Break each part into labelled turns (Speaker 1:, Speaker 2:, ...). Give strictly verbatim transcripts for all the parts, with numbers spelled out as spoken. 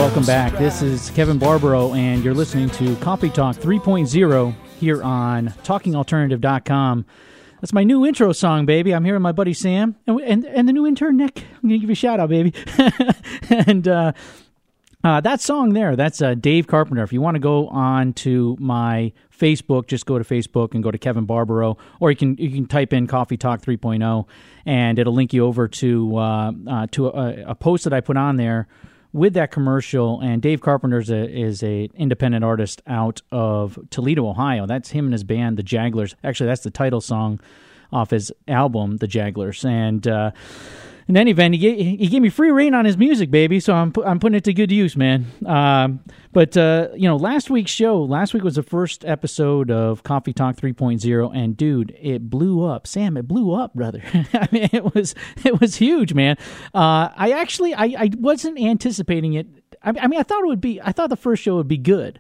Speaker 1: welcome back. This is Kevin Barbaro, and you're listening to Coffee Talk three point oh here on talking alternative dot com. That's my new intro song, baby. I'm here with my buddy Sam, and and, and the new intern, Nick. I'm going to give you a shout-out, baby. and uh, uh, that song there, that's uh, Dave Carpenter. If you want to go on to my Facebook, just go to Facebook and go to Kevin Barbaro, or you can you can type in Coffee Talk three point oh, and it'll link you over to, uh, uh, to a, a post that I put on there with that commercial. And Dave Carpenter is a, is a independent artist out of Toledo, Ohio. That's him and his band, the Jagglers. Actually, that's the title song off his album, The Jagglers. And uh, in any event, he gave, he gave me free reign on his music, baby, so I'm I'm putting it to good use, man. Um, but, uh, you know, last week's show, last week was the first episode of Coffee Talk three point oh, and, dude, it blew up. Sam, it blew up, brother. I mean, it was it was huge, man. Uh, I actually, I, I wasn't anticipating it. I, I mean, I thought it would be, I thought the first show would be good,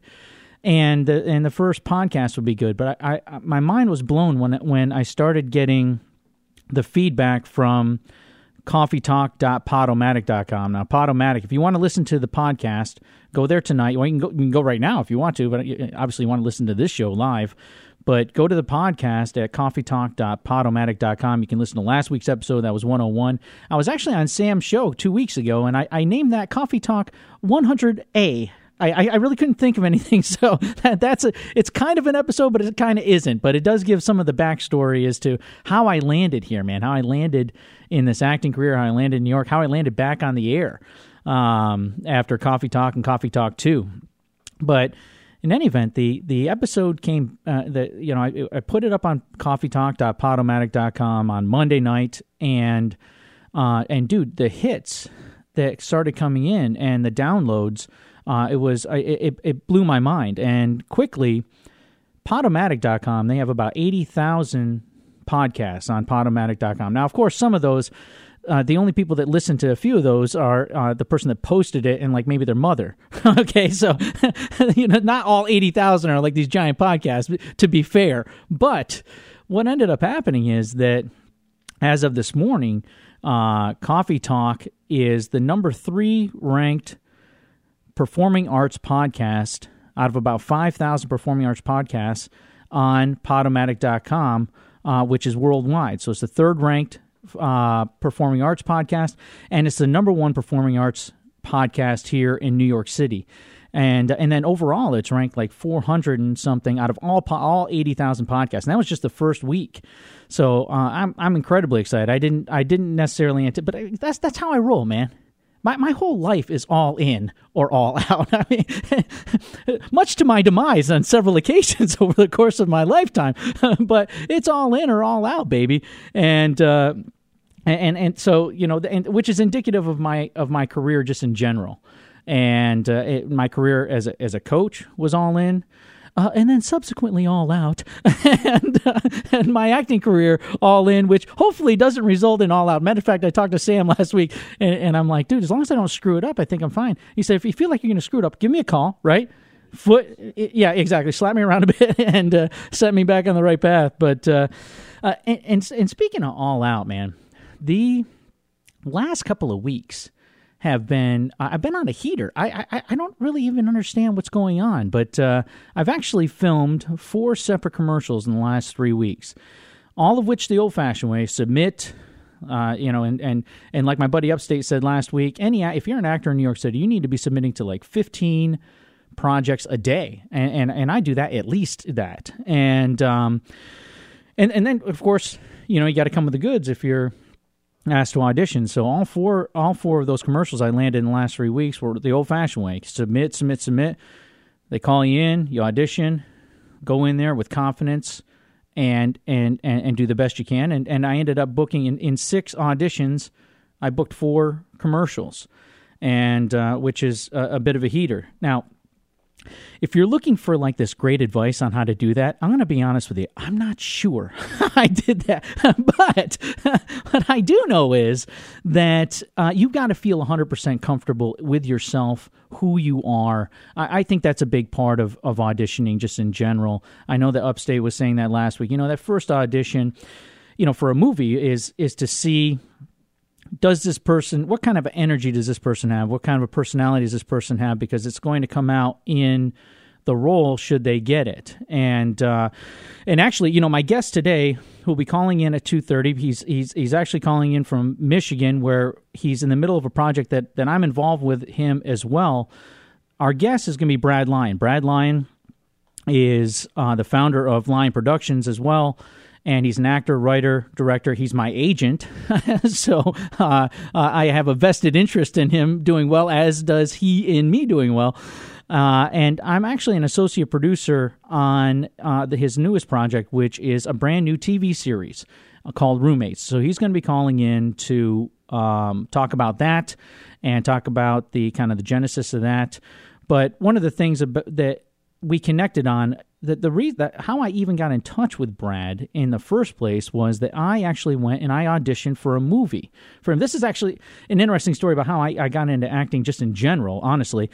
Speaker 1: and the, and the first podcast would be good, but I, I my mind was blown when when I started getting the feedback from coffee talk dot podomatic dot com. Now, Podomatic, if you want to listen to the podcast, go there tonight. Well, you can go, you can go right now if you want to, but obviously you want to listen to this show live. But go to the podcast at coffee talk dot podomatic dot com. You can listen to last week's episode. That was one oh one. I was actually on Sam's show two weeks ago, and I, I named that Coffee Talk one hundred A. I, I really couldn't think of anything, so that, that's a. It's kind of an episode, but it kind of isn't. But it does give some of the backstory as to how I landed here, man. How I landed in this acting career, how I landed in New York, how I landed back on the air um, after Coffee Talk and Coffee Talk two. But in any event, the the episode came. Uh, the you know I, I put it up on coffee talk dot podomatic dot com on Monday night, and uh, and dude, the hits that started coming in and the downloads. Uh, it was it, it blew my mind, and quickly, Podomatic dot com, they have about eighty thousand podcasts on Podomatic dot com. Now, of course, some of those, uh, the only people that listen to a few of those are uh, the person that posted it and like maybe their mother. Okay, so you know, not all eighty thousand are like these giant podcasts, to be fair. But what ended up happening is that as of this morning, uh, Coffee Talk is the number three ranked performing arts podcast out of about five thousand performing arts podcasts on Podomatic dot com, uh, which is worldwide. So it's the third ranked uh, performing arts podcast, and it's the number one performing arts podcast here in New York City. And and then overall, it's ranked like four hundred and something out of all po- all eighty thousand podcasts. And that was just the first week. So uh, I'm I'm incredibly excited. I didn't I didn't necessarily, ant- but that's that's how I roll, man. My my whole life is all in or all out. I mean, much to my demise on several occasions over the course of my lifetime, but it's all in or all out, baby. And uh, and and so you know, and, which is indicative of my of my career just in general. And uh, it, my career as a, as a coach was all in. Uh, and then subsequently all out, and uh, and my acting career all in, which hopefully doesn't result in all out. Matter of fact, I talked to Sam last week, and, and I'm like, dude, as long as I don't screw it up, I think I'm fine. He said, if you feel like you're going to screw it up, give me a call, right? Foot, yeah, exactly. Slap me around a bit and uh, set me back on the right path. But uh, uh, and, and and speaking of all out, man, the last couple of weeks have been, uh, I've been on a heater. I, I I don't really even understand what's going on, but uh, I've actually filmed four separate commercials in the last three weeks, all of which the old-fashioned way, submit, uh, you know, and, and, and like my buddy Upstate said last week, any if you're an actor in New York City, you need to be submitting to like fifteen projects a day, and and, and I do that, at least that. And, um, and, and then, of course, you know, you got to come with the goods if you're asked to audition. So all four all four of those commercials I landed in the last three weeks were the old-fashioned way. Submit, submit, submit. They call you in, you audition, go in there with confidence, and and and, and do the best you can. And and I ended up booking in, in six auditions. I booked four commercials, and uh, which is a, a bit of a heater. Now, if you're looking for like this great advice on how to do that, I'm going to be honest with you. I'm not sure I did that. But what I do know is that uh, you've got to feel one hundred percent comfortable with yourself, who you are. I, I think that's a big part of, of auditioning just in general. I know that Upstate was saying that last week. You know, that first audition, you know, for a movie is is to see, does this person, what kind of energy does this person have? What kind of a personality does this person have? Because it's going to come out in the role should they get it. And uh, and actually, you know, my guest today, who'll be calling in at two thirty, he's he's he's actually calling in from Michigan, where he's in the middle of a project that, that I'm involved with him as well. Our guest is going to be Brad Lyon. Brad Lyon is uh, the founder of Lyon Productions as well, and he's an actor, writer, director. He's my agent, so uh, uh, I have a vested interest in him doing well, as does he in me doing well. Uh, and I'm actually an associate producer on uh, the, his newest project, which is a brand new T V series uh, called Roommates. So he's going to be calling in to um, talk about that and talk about the kind of the genesis of that. But one of the things about, that we connected on, that the reason that how I even got in touch with Brad in the first place was that I actually went and I auditioned for a movie for him. This is actually an interesting story about how I, I got into acting just in general, honestly.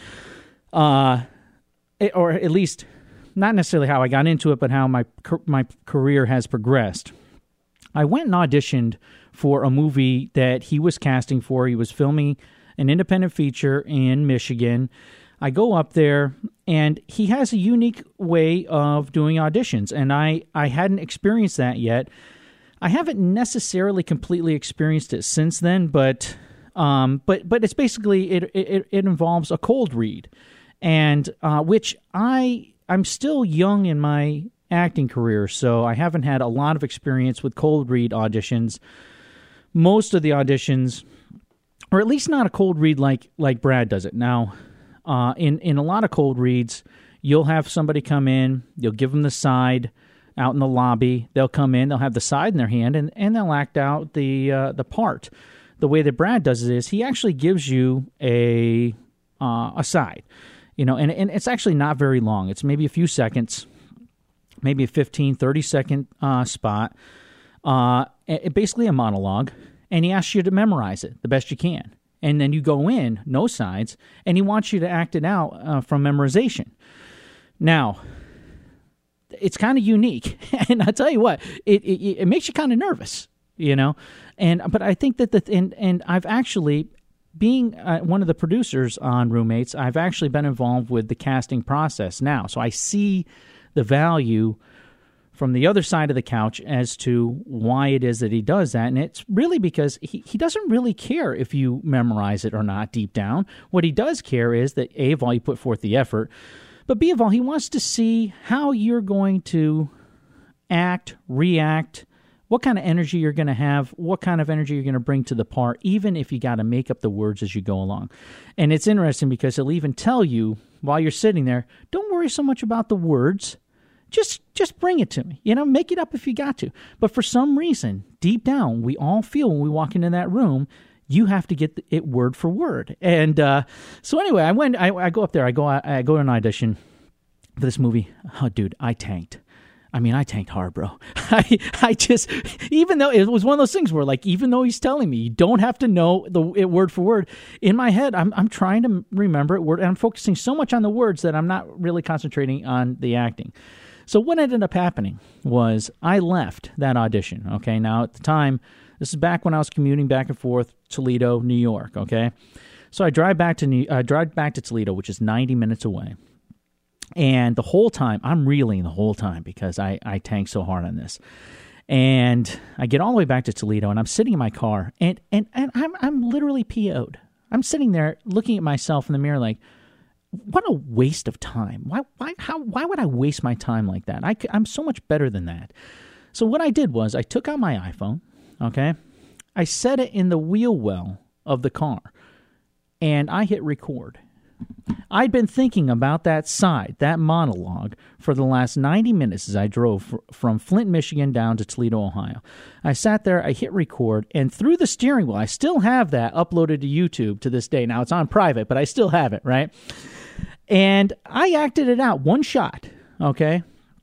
Speaker 1: Uh, it, or at least not necessarily how I got into it, but how my my career has progressed. I went and auditioned for a movie that he was casting for. He was filming an independent feature in Michigan. I go up there, and he has a unique way of doing auditions, and I, I hadn't experienced that yet. I haven't necessarily completely experienced it since then, but um, but but it's basically it it, it involves a cold read. And uh, which I, I'm still young in my acting career, so I haven't had a lot of experience with cold read auditions. Most of the auditions, or at least not a cold read like like Brad does it. Now, uh, in, in a lot of cold reads, you'll have somebody come in, you'll give them the side out in the lobby. They'll come in, they'll have the side in their hand, and, and they'll act out the uh, the part. The way that Brad does it is he actually gives you a uh, a side. You know, and, and it's actually not very long. It's maybe a few seconds, maybe a fifteen, thirty second uh, spot. Uh, it, basically a monologue, and he asks you to memorize it the best you can. And then you go in, no sides, and he wants you to act it out uh, from memorization. Now, it's kind of unique, and I'll tell you what, it it, it makes you kind of nervous, you know. And but I think that the and and I've actually. Being uh, one of the producers on Roommates, I've actually been involved with the casting process now. So I see the value from the other side of the couch as to why it is that he does that. And it's really because he, he doesn't really care if you memorize it or not deep down. What he does care is that, A, of all, you put forth the effort, but B, of all, he wants to see how you're going to act, react, what kind of energy you're going to have, what kind of energy you're going to bring to the part, even if you got to make up the words as you go along. And it's interesting because he'll even tell you while you're sitting there, don't worry so much about the words. Just just bring it to me. You know, make it up if you got to. But for some reason, deep down, we all feel when we walk into that room, you have to get it word for word. And uh, so anyway, I went. I, I go up there. I go. I, I go to an audition for this movie. Oh, dude, I tanked. I mean, I tanked hard, bro. I I just, even though it was one of those things where, like, even though he's telling me you don't have to know the it word for word, in my head, I'm I'm trying to remember it word, and I'm focusing so much on the words that I'm not really concentrating on the acting. So what ended up happening was I left that audition. Okay, now at the time, this is back when I was commuting back and forth Toledo, New York. Okay, so I drive back to New, uh, drive back to Toledo, which is ninety minutes away. And the whole time, I'm reeling the whole time because I, I tanked so hard on this. And I get all the way back to Toledo, and I'm sitting in my car, and, and, and I'm I'm literally P O'd. I'm sitting there looking at myself in the mirror like, what a waste of time. Why why how why would I waste my time like that? I, I'm so much better than that. So what I did was I took out my iPhone, okay? I set it in the wheel well of the car, and I hit record. I'd been thinking about that side, that monologue, for the last ninety minutes as I drove fr- from Flint, Michigan down to Toledo, Ohio. I sat there, I hit record, and through the steering wheel, I still have that uploaded to YouTube to this day. Now, it's on private, but I still have it, right? And I acted it out, one shot, okay?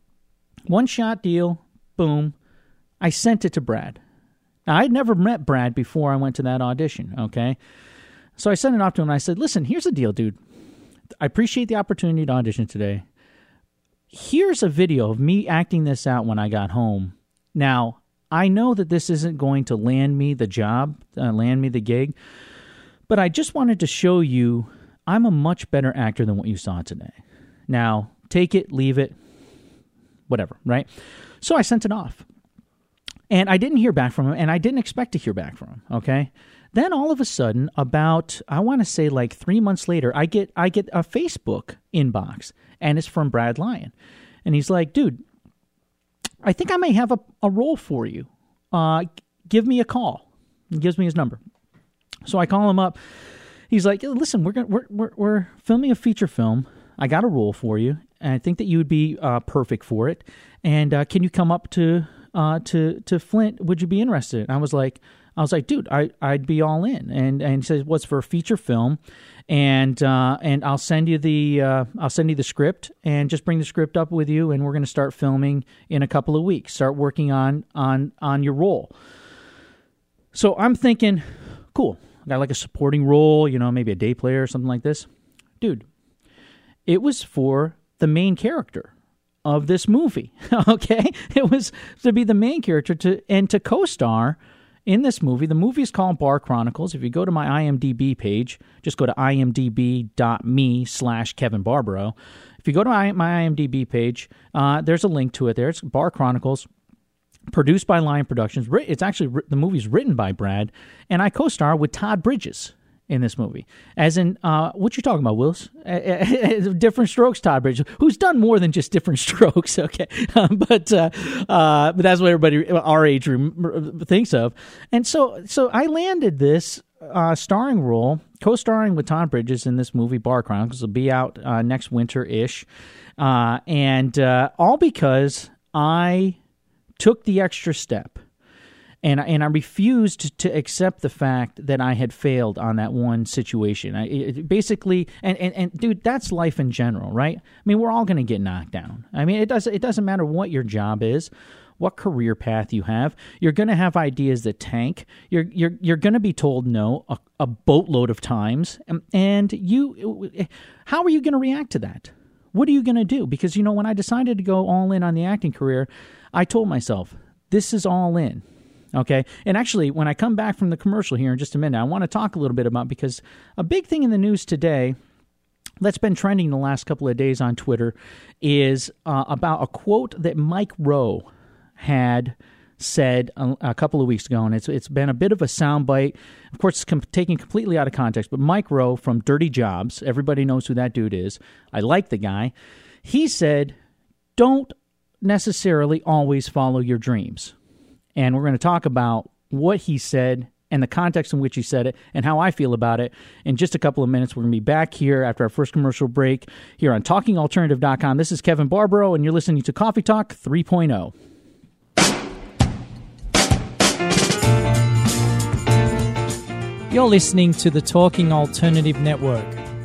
Speaker 1: One shot deal, boom. I sent it to Brad. Now, I'd never met Brad before I went to that audition, okay? So I sent it off to him, and I said, listen, here's the deal, dude. I appreciate the opportunity to audition today. Here's a video of me acting this out when I got home. Now, I know that this isn't going to land me the job, uh, land me the gig, but I just wanted to show you I'm a much better actor than what you saw today. Now, take it, leave it, whatever, right? So I sent it off. And I didn't hear back from him, and I didn't expect to hear back from him, okay? Then all of a sudden, about, I want to say like three months later, I get I get a Facebook inbox, and it's from Brad Lyon. And he's like, dude, I think I may have a, a role for you. Uh, give me a call. He gives me his number. So I call him up. He's like, listen, we're gonna, we're, we're we're filming a feature film. I got a role for you, and I think that you would be uh, perfect for it. And uh, can you come up to uh, to to Flint? Would you be interested? And I was like, I was like, dude, I I'd be all in. And and he says, what's for a feature film? And uh, and I'll send you the uh, I'll send you the script, and just bring the script up with you, and we're going to start filming in a couple of weeks. Start working on on on your role. So I'm thinking, cool. I got like a supporting role, you know, maybe a day player or something like this. Dude, it was for the main character of this movie, okay? It was to be the main character to and to co-star in this movie. The movie is called Bar Chronicles. If you go to my IMDb page, just go to imdb.me slash Kevin Barbaro. If you go to my, my IMDb page, uh, there's a link to it there. It's Bar Chronicles. Produced by Lion Productions. It's actually, the movie's written by Brad, and I co-star with Todd Bridges in this movie. As in, uh, what you talking about, Willis? Uh, Different Strokes, Todd Bridges, who's done more than just Different Strokes, okay? Um, but uh, uh, but that's what everybody our age thinks of. And so, so I landed this uh, starring role, co-starring with Todd Bridges in this movie, Bar Chronicles. It'll be out uh, next winter-ish. Uh, and uh, all because I took the extra step, and and I refused to accept the fact that I had failed on that one situation. I it, basically, and, and and dude, that's life in general, right? I mean, we're all going to get knocked down. I mean, it doesn't it doesn't matter what your job is, what career path you have. You're going to have ideas that tank. You're you're you're going to be told no a, a boatload of times, and, and you, how are you going to react to that? What are you going to do? Because, you know, when I decided to go all in on the acting career, I told myself, this is all in, okay? And actually, when I come back from the commercial here in just a minute, I want to talk a little bit about, because a big thing in the news today that's been trending the last couple of days on Twitter is uh, about a quote that Mike Rowe had said a, a couple of weeks ago, and it's it's been a bit of a soundbite. Of course, it's com- taken completely out of context, but Mike Rowe from Dirty Jobs, everybody knows who that dude is. I like the guy. He said, don't necessarily always follow your dreams. And we're going to talk about what he said and the context in which he said it and how I feel about it in just a couple of minutes. We're going to be back here after our first commercial break here on talking alternative dot com. This is Kevin Barbaro, and you're listening to Coffee Talk three point oh.
Speaker 2: You're listening to the Talking Alternative Network.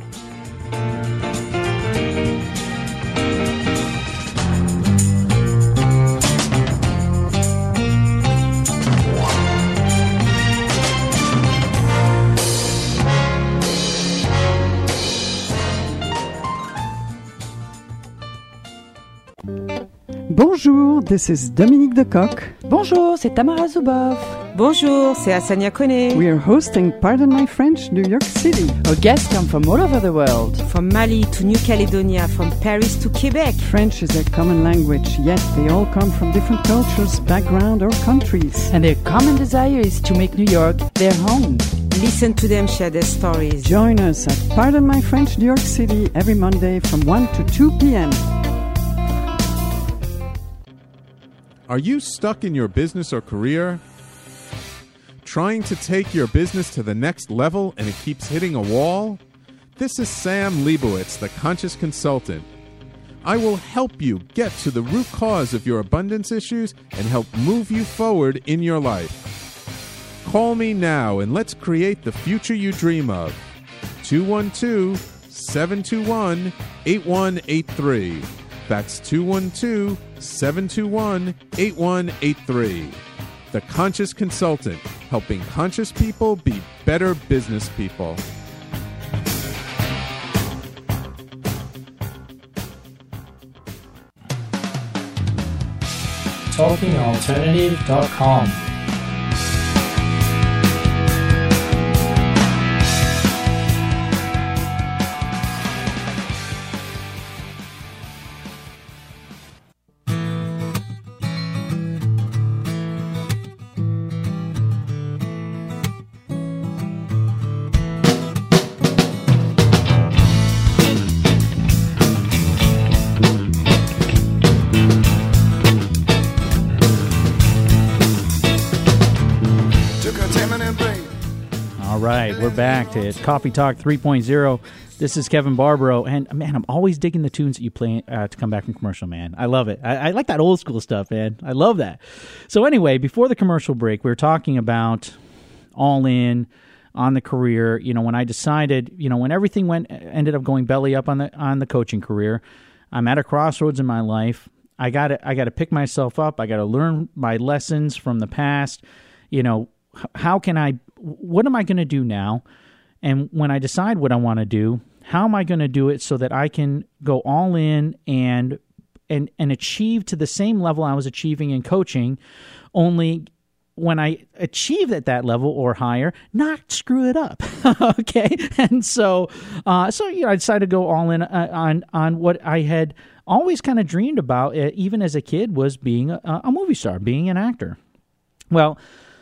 Speaker 3: Bonjour, this is Dominique Decoq.
Speaker 4: Bonjour, c'est Tamara Zuboff.
Speaker 5: Bonjour, c'est Asania Kone.
Speaker 3: We are hosting Pardon My French, New York City.
Speaker 4: Our guests come from all over the world.
Speaker 5: From Mali to New Caledonia, from Paris to Quebec.
Speaker 3: French is a common language, yet they all come from different cultures, background, or countries.
Speaker 4: And their common desire is to make New York their home.
Speaker 5: Listen to them share their stories.
Speaker 3: Join us at Pardon My French, New York City every Monday from one to two p.m.
Speaker 6: Are you stuck in your business or career? Trying to take your business to the next level and it keeps hitting a wall? This is Sam Leibowitz, the Conscious Consultant. I will help you get to the root cause of your abundance issues and help move you forward in your life. Call me now and let's create the future you dream of. two one two, seven two one, eight one eight three. That's two one two, seven two one, eight one eight three. The Conscious Consultant, helping conscious people be better business people.
Speaker 2: talking alternative dot com.
Speaker 1: We're back to Coffee Talk three point oh. This is Kevin Barbaro, and man, I'm always digging the tunes that you play uh, to come back from commercial, man. I love it. I, I like that old school stuff, man. I love that. So anyway, before the commercial break, we were talking about all in on the career. You know, when I decided, you know, when everything went, ended up going belly up on the on the coaching career, I'm at a crossroads in my life. I got to I got to pick myself up. I got to learn my lessons from the past. You know, how can I? What am I going to do now? And when I decide what I want to do, how am I going to do it so that I can go all in and and and achieve to the same level I was achieving in coaching, only when I achieve at that level or higher, not screw it up. Okay, and so uh, so you know, I decided to go all in uh, on on what I had always kind of dreamed about, uh, even as a kid, was being a, a movie star, being an actor. Well,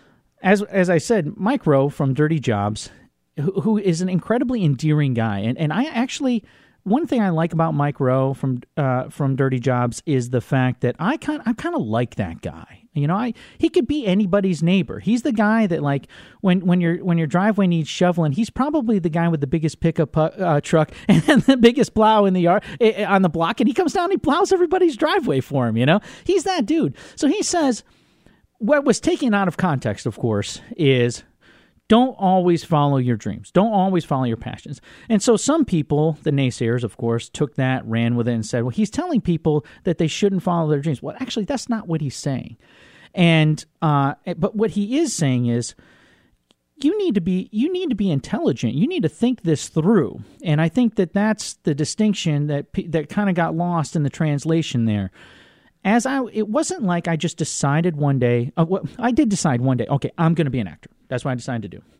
Speaker 1: As as I said, Mike Rowe from Dirty Jobs, who, who is an incredibly endearing guy, and and I actually, one thing I like about Mike Rowe from uh, from Dirty Jobs is the fact that I kind I kind of like that guy. You know, I he could be anybody's neighbor. He's the guy that, like, when when your when your driveway needs shoveling, he's probably the guy with the biggest pickup uh, truck and the biggest plow in the yard uh, on the block, and he comes down and he plows everybody's driveway for him. You know, he's that dude. So he says, what was taken out of context, of course, is don't always follow your dreams. Don't always follow your passions. And so some people, the naysayers, of course, took that, ran with it, and said, well, he's telling people that they shouldn't follow their dreams. Well, actually, that's not what he's saying. And uh, but what he is saying is, you need to be you need to be intelligent. You need to think this through. And I think that that's the distinction that that kind of got lost in the translation there. As I, it wasn't like I just decided one day. Uh, well, I did decide one day. Okay, I'm going to be an actor. That's what I decided to do.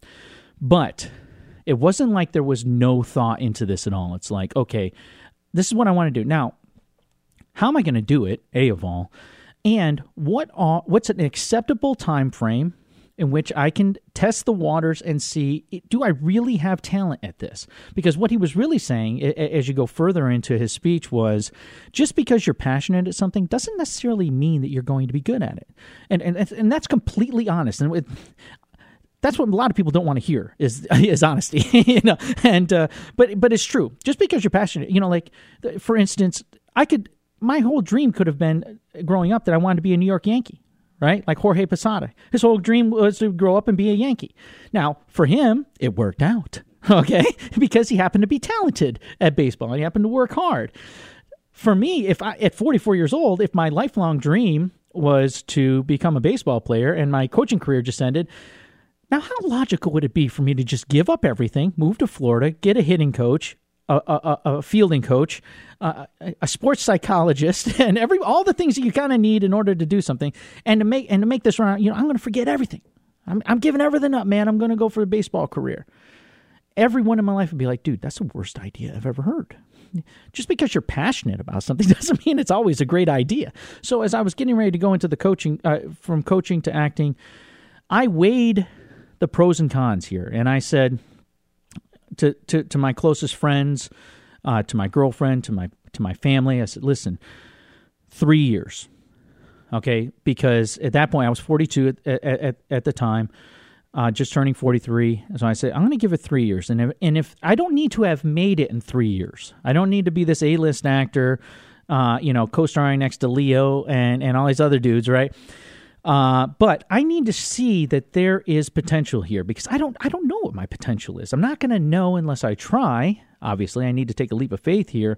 Speaker 1: But it wasn't like there was no thought into this at all. It's like, okay, this is what I want to do. Now, how am I going to do it? A of all, and what are, what's an acceptable time frame in which I can test the waters and see, do I really have talent at this? Because what he was really saying, as you go further into his speech, was just because you're passionate at something doesn't necessarily mean that you're going to be good at it. And and, and that's completely honest. And it, that's what a lot of people don't want to hear is is honesty. you know. And uh, but but it's true. Just because you're passionate, you know, like, for instance, I could, my whole dream could have been growing up that I wanted to be a New York Yankee. Right? Like Jorge Posada. His whole dream was to grow up and be a Yankee. Now, for him, it worked out, okay? Because he happened to be talented at baseball and he happened to work hard. For me, if I, at forty-four years old, if my lifelong dream was to become a baseball player and my coaching career just ended, now how logical would it be for me to just give up everything, move to Florida, get a hitting coach, A, a, a fielding coach, uh, a sports psychologist, and every all the things that you kind of need in order to do something, and to make and to make this run, you know, I'm going to forget everything. I'm I'm giving everything up, man. I'm going to go for a baseball career. Everyone in my life would be like, dude, that's the worst idea I've ever heard. Just because you're passionate about something doesn't mean it's always a great idea. So as I was getting ready to go into the coaching, uh, from coaching to acting, I weighed the pros and cons here, and I said, To, to to my closest friends, uh, to my girlfriend, to my to my family, I said, listen, three years, okay? Because at that point, I was forty-two at at, at the time, uh, just turning forty-three. So I said, I'm going to give it three years. And if, and if I don't need to have made it in three years, I don't need to be this A-list actor, uh, you know, co-starring next to Leo and, and all these other dudes, right? Uh, but I need to see that there is potential here because I don't I don't know what my potential is. I'm not going to know unless I try. Obviously, I need to take a leap of faith here,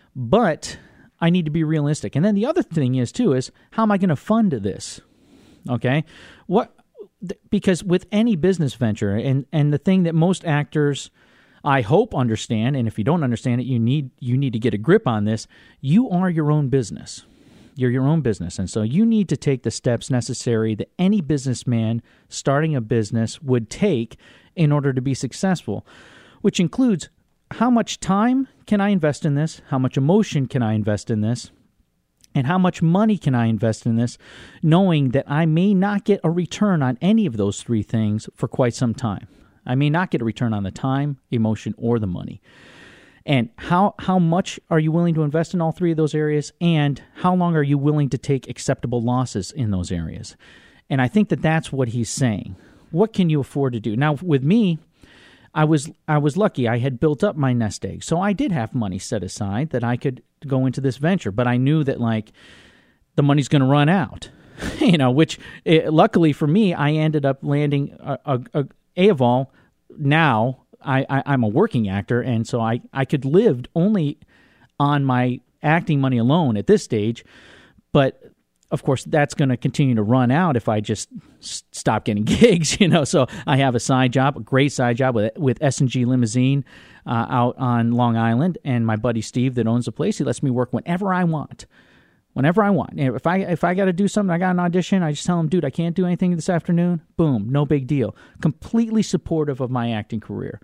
Speaker 1: but I need to be realistic. And then the other thing is, too, is how am I going to fund this? Okay? What? Because with any business venture, and, and the thing that most actors, I hope, understand, and if you don't understand it, you need you need to get a grip on this, you are your own business. You're your own business. And so you need to take the steps necessary that any businessman starting a business would take in order to be successful, which includes how much time can I invest in this? How much emotion can I invest in this? And how much money can I invest in this, knowing that I may not get a return on any of those three things for quite some time. I may not get a return on the time, emotion, or the money. And how how much are you willing to invest in all three of those areas? And how long are you willing to take acceptable losses in those areas? And I think that that's what he's saying. What can you afford to do? Now, with me, I was I was lucky. I had built up my nest egg. So I did have money set aside that I could go into this venture. But I knew that, like, the money's going to run out, you know, which it, luckily for me, I ended up landing a, a, a, a of all. Now I, I, I'm a working actor, and so I, I could live only on my acting money alone at this stage. But of course, that's going to continue to run out if I just s- stop getting gigs, you know. So I have a side job, a great side job with with S and G Limousine uh, out on Long Island, and my buddy Steve that owns the place, he lets me work whenever I want, whenever I want. And if I if I got to do something, I got an audition, I just tell him, dude, I can't do anything this afternoon. Boom, no big deal. Completely supportive of my acting career.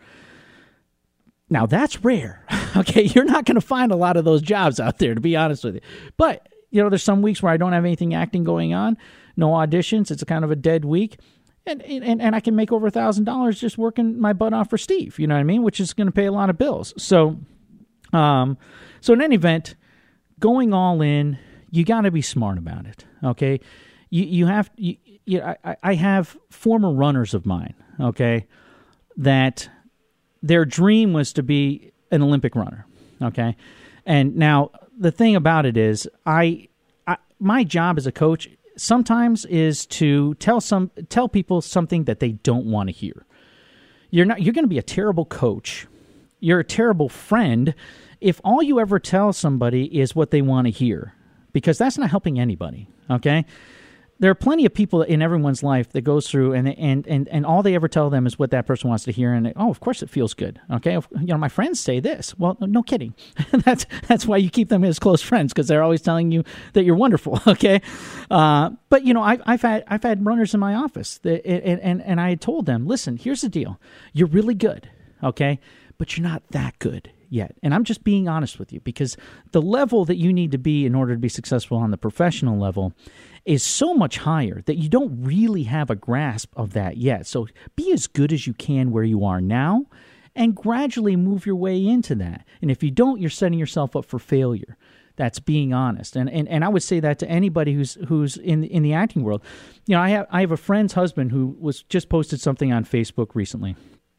Speaker 1: Now that's rare. Okay, you're not going to find a lot of those jobs out there, to be honest with you, but. You know, there's some weeks where I don't have anything acting going on, no auditions. It's a kind of a dead week. And and, and I can make over one thousand dollars just working my butt off for Steve, you know what I mean, which is going to pay a lot of bills. So, um, so in any event, going all in, you got to be smart about it, okay? You you have, you, you, I, I have former runners of mine, okay, that their dream was to be an Olympic runner, okay? And now the thing about it is, I, I my job as a coach sometimes is to tell some tell people something that they don't want to hear. You're not you're going to be a terrible coach. You're a terrible friend if all you ever tell somebody is what they want to hear, because that's not helping anybody, okay? There are plenty of people in everyone's life that goes through and and, and, and all they ever tell them is what that person wants to hear. And, oh, of course it feels good. Okay. You know, my friends say this. Well, no kidding. that's that's why you keep them as close friends, because they're always telling you that you're wonderful. Okay. Uh, but, you know, I've, I've had I've had runners in my office that, and, and, and I had told them, listen, here's the deal. You're really good. Okay. But you're not that good yet. And I'm just being honest with you, because the level that you need to be in order to be successful on the professional level is so much higher that you don't really have a grasp of that yet. So be as good as you can where you are now and gradually move your way into that. And if you don't, you're setting yourself up for failure. That's being honest. And and, and I would say that to anybody who's who's in in the acting world. You know, I have I have a friend's husband who was just posted something on Facebook recently.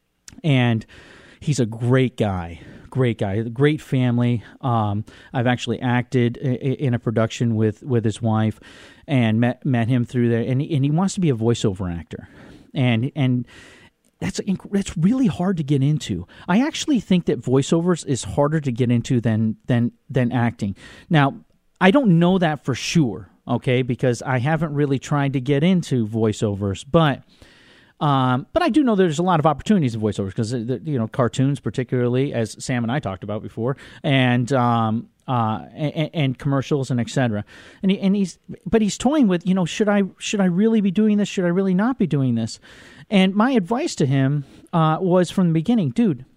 Speaker 1: And he's a great guy. Great guy, great family. Um, I've actually acted in a production with, with his wife, and met met him through there. And he, and he wants to be a voiceover actor, and and that's that's really hard to get into. I actually think that voiceovers is harder to get into than than than acting. Now, I don't know that for sure, okay, because I haven't really tried to get into voiceovers, but. Um, but I do know there's a lot of opportunities in voiceovers because, you know, cartoons particularly, as Sam and I talked about before, and um, uh, and, and commercials and et cetera. And he, and he's but he's toying with, you know, should I should I really be doing this? Should I really not be doing this? And my advice to him uh, was from the beginning, dude.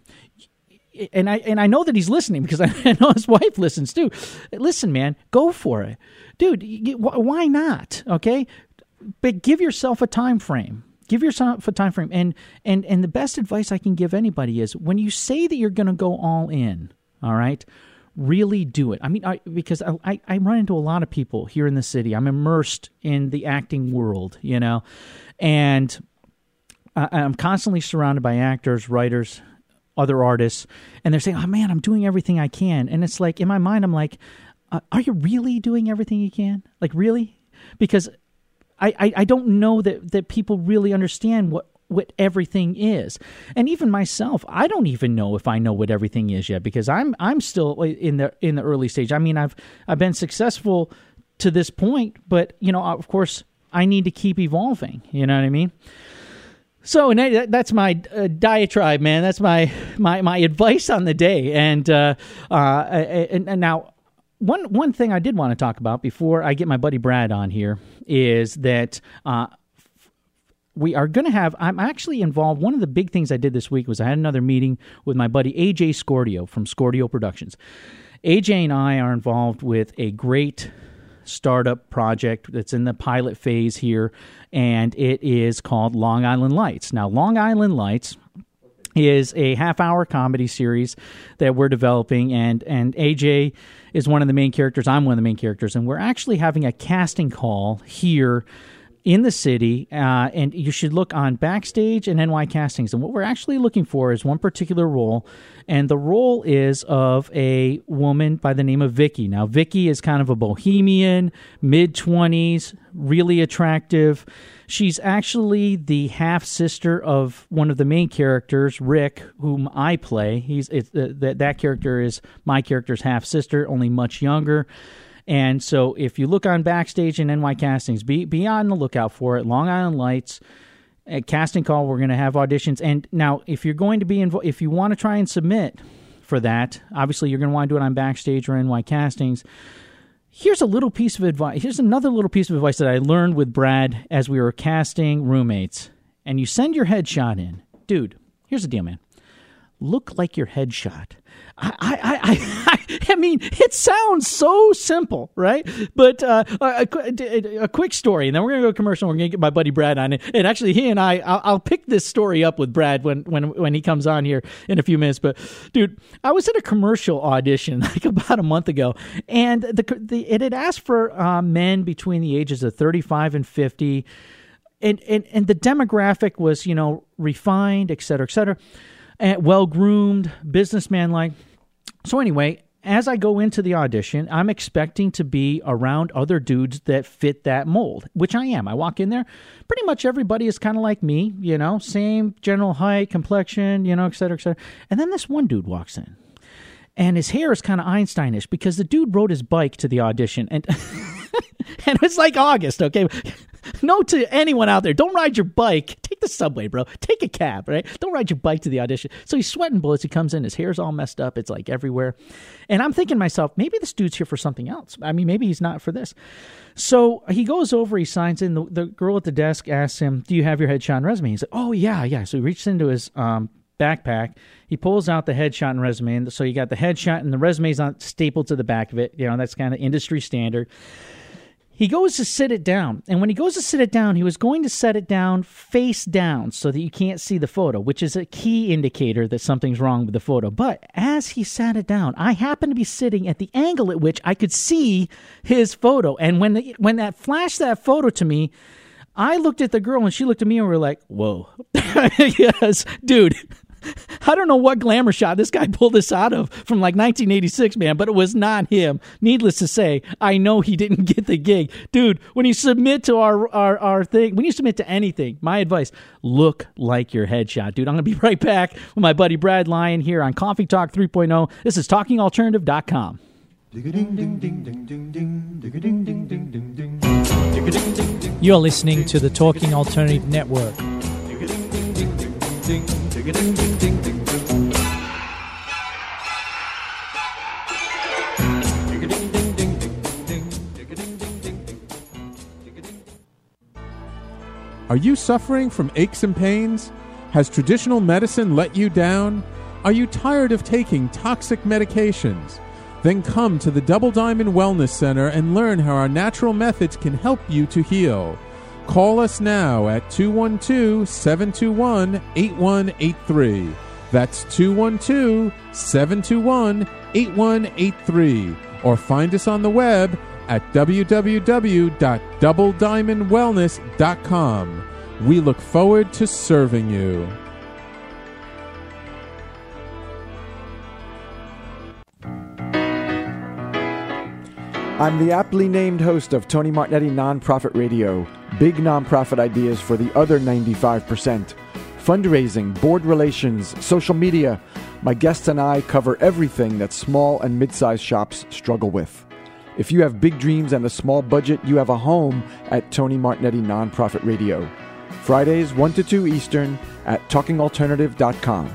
Speaker 1: And I and I know that he's listening because I know his wife listens too. Listen, man, go for it, dude. Why not? Okay, but give yourself a time frame. Give yourself a time frame, and and and the best advice I can give anybody is when you say that you're going to go all in, all right, really do it. I mean, I, because I, I I run into a lot of people here in the city. I'm immersed in the acting world, you know, and I, I'm constantly surrounded by actors, writers, other artists, and they're saying, "Oh man, I'm doing everything I can," and it's like in my mind, I'm like, uh, "Are you really doing everything you can? Like really?" Because I, I, I don't know that, that people really understand what, what everything is. And even myself, I don't even know if I know what everything is yet, because I'm I'm still in the in the early stage. I mean, I've I've been successful to this point, but you know, of course, I need to keep evolving. You know what I mean? So, and that, that's my uh, diatribe, man. That's my my my advice on the day. And uh, uh, and, and now, one one thing I did want to talk about before I get my buddy Brad on here is that uh, we are going to have, I'm actually involved, one of the big things I did this week was I had another meeting with my buddy A J Scordio from Scordio Productions. A J and I are involved with a great startup project that's in the pilot phase here, and it is called Long Island Lights. Now, Long Island Lights is a half-hour comedy series that we're developing, and, and A J is one of the main characters. I'm one of the main characters, and we're actually having a casting call here in the city, uh, and you should look on Backstage and N Y Castings. And what we're actually looking for is one particular role, and the role is of a woman by the name of Vicky. Now, Vicky is kind of a bohemian, mid-twenties, really attractive. She's actually the half-sister of one of the main characters, Rick, whom I play. He's it, uh, that, that character is my character's half-sister, only much younger. And so if you look on Backstage and N Y Castings, be, be on the lookout for it. Long Island Lights, a casting call. We're going to have auditions. And now, if you're going to be involved, if you want to try and submit for that, obviously you're going to want to do it on Backstage or N Y Castings. Here's a little piece of advice. Here's another little piece of advice that I learned with Brad as we were casting roommates. And you send your headshot in. Dude, here's the deal, man. Look like your headshot. I, I, I, I mean, it sounds so simple, right? But uh, a, a, a quick story, and then we're going to go commercial. We're going to get my buddy Brad on it. And actually, he and I, I'll, I'll pick this story up with Brad when, when, when he comes on here in a few minutes. But, dude, I was at a commercial audition like about a month ago, and the, the it had asked for uh, men between the ages of thirty-five and fifty, and, and, and the demographic was, you know, refined, et cetera, et cetera. And well-groomed, businessman-like. So anyway, as I go into the audition, I'm expecting to be around other dudes that fit that mold, which I am. I walk in there, pretty much everybody is kind of like me, you know, same general height, complexion, you know, et cetera, et cetera. And then this one dude walks in, and his hair is kind of Einsteinish because the dude rode his bike to the audition, and and it's like August, okay? Note to anyone out there, don't ride your bike. Take the subway, bro. Take a cab, right? Don't ride your bike to the audition. So he's sweating bullets. He comes in. His hair's all messed up. It's like everywhere. And I'm thinking to myself, maybe this dude's here for something else. I mean, maybe he's not for this. So he goes over. He signs in. The, the girl at the desk asks him, do you have your headshot and resume? He's like, oh, yeah, yeah. So he reaches into his um, backpack. He pulls out the headshot and resume. And so you got the headshot and the resume's on, stapled to the back of it. You know, that's kind of industry standard. He goes to sit it down, and when he goes to sit it down, he was going to set it down face down so that you can't see the photo, which is a key indicator that something's wrong with the photo. But as he sat it down, I happened to be sitting at the angle at which I could see his photo. And when the, when that flashed that photo to me, I looked at the girl, and she looked at me, and we were like, whoa. Yes, dude. I don't know what glamour shot this guy pulled this out of from like nineteen eighty-six, man, but it was not him. Needless to say, I know he didn't get the gig. Dude, when you submit to our, our, our thing, when you submit to anything, my advice, look like your headshot. Dude, I'm going to be right back with my buddy Brad Lyon here on Coffee Talk three point oh. This is talking alternative dot com.
Speaker 2: You're listening to the Talking Alternative Network.
Speaker 6: Are you suffering from aches and pains? Has traditional medicine let you down? Are you tired of taking toxic medications? Then come to the Double Diamond Wellness Center and learn how our natural methods can help you to heal. Call us now at two one two, seven two one, eight one eight three. That's two one two, seven two one, eight one eight three. Or find us on the web at w w w dot double diamond wellness dot com. We look forward to serving you.
Speaker 7: I'm the aptly named host of Tony Martignetti Nonprofit Radio. Big nonprofit ideas for the other ninety-five percent. Fundraising, board relations, social media. My guests and I cover everything that small and mid-sized shops struggle with. If you have big dreams and a small budget, you have a home at Tony Martignetti Nonprofit Radio. Fridays, one to two Eastern at talking alternative dot com.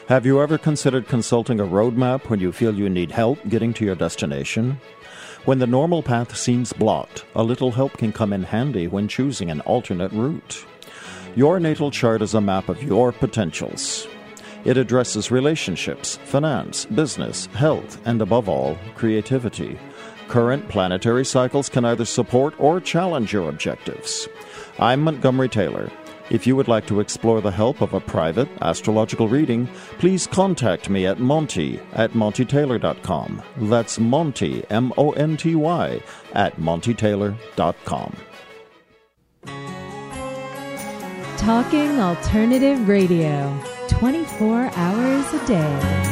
Speaker 8: Have you ever considered consulting a roadmap when you feel you need help getting to your destination? When the normal path seems blocked, a little help can come in handy when choosing an alternate route. Your natal chart is a map of your potentials. It addresses relationships, finance, business, health, and above all, creativity. Current planetary cycles can either support or challenge your objectives. I'm Montgomery Taylor. If you would like to explore the help of a private astrological reading, please contact me at Monty at Monty Taylor dot com. That's Monty, M O N T Y, at Monty Taylor dot com.
Speaker 9: Talking Alternative Radio, twenty-four hours a day.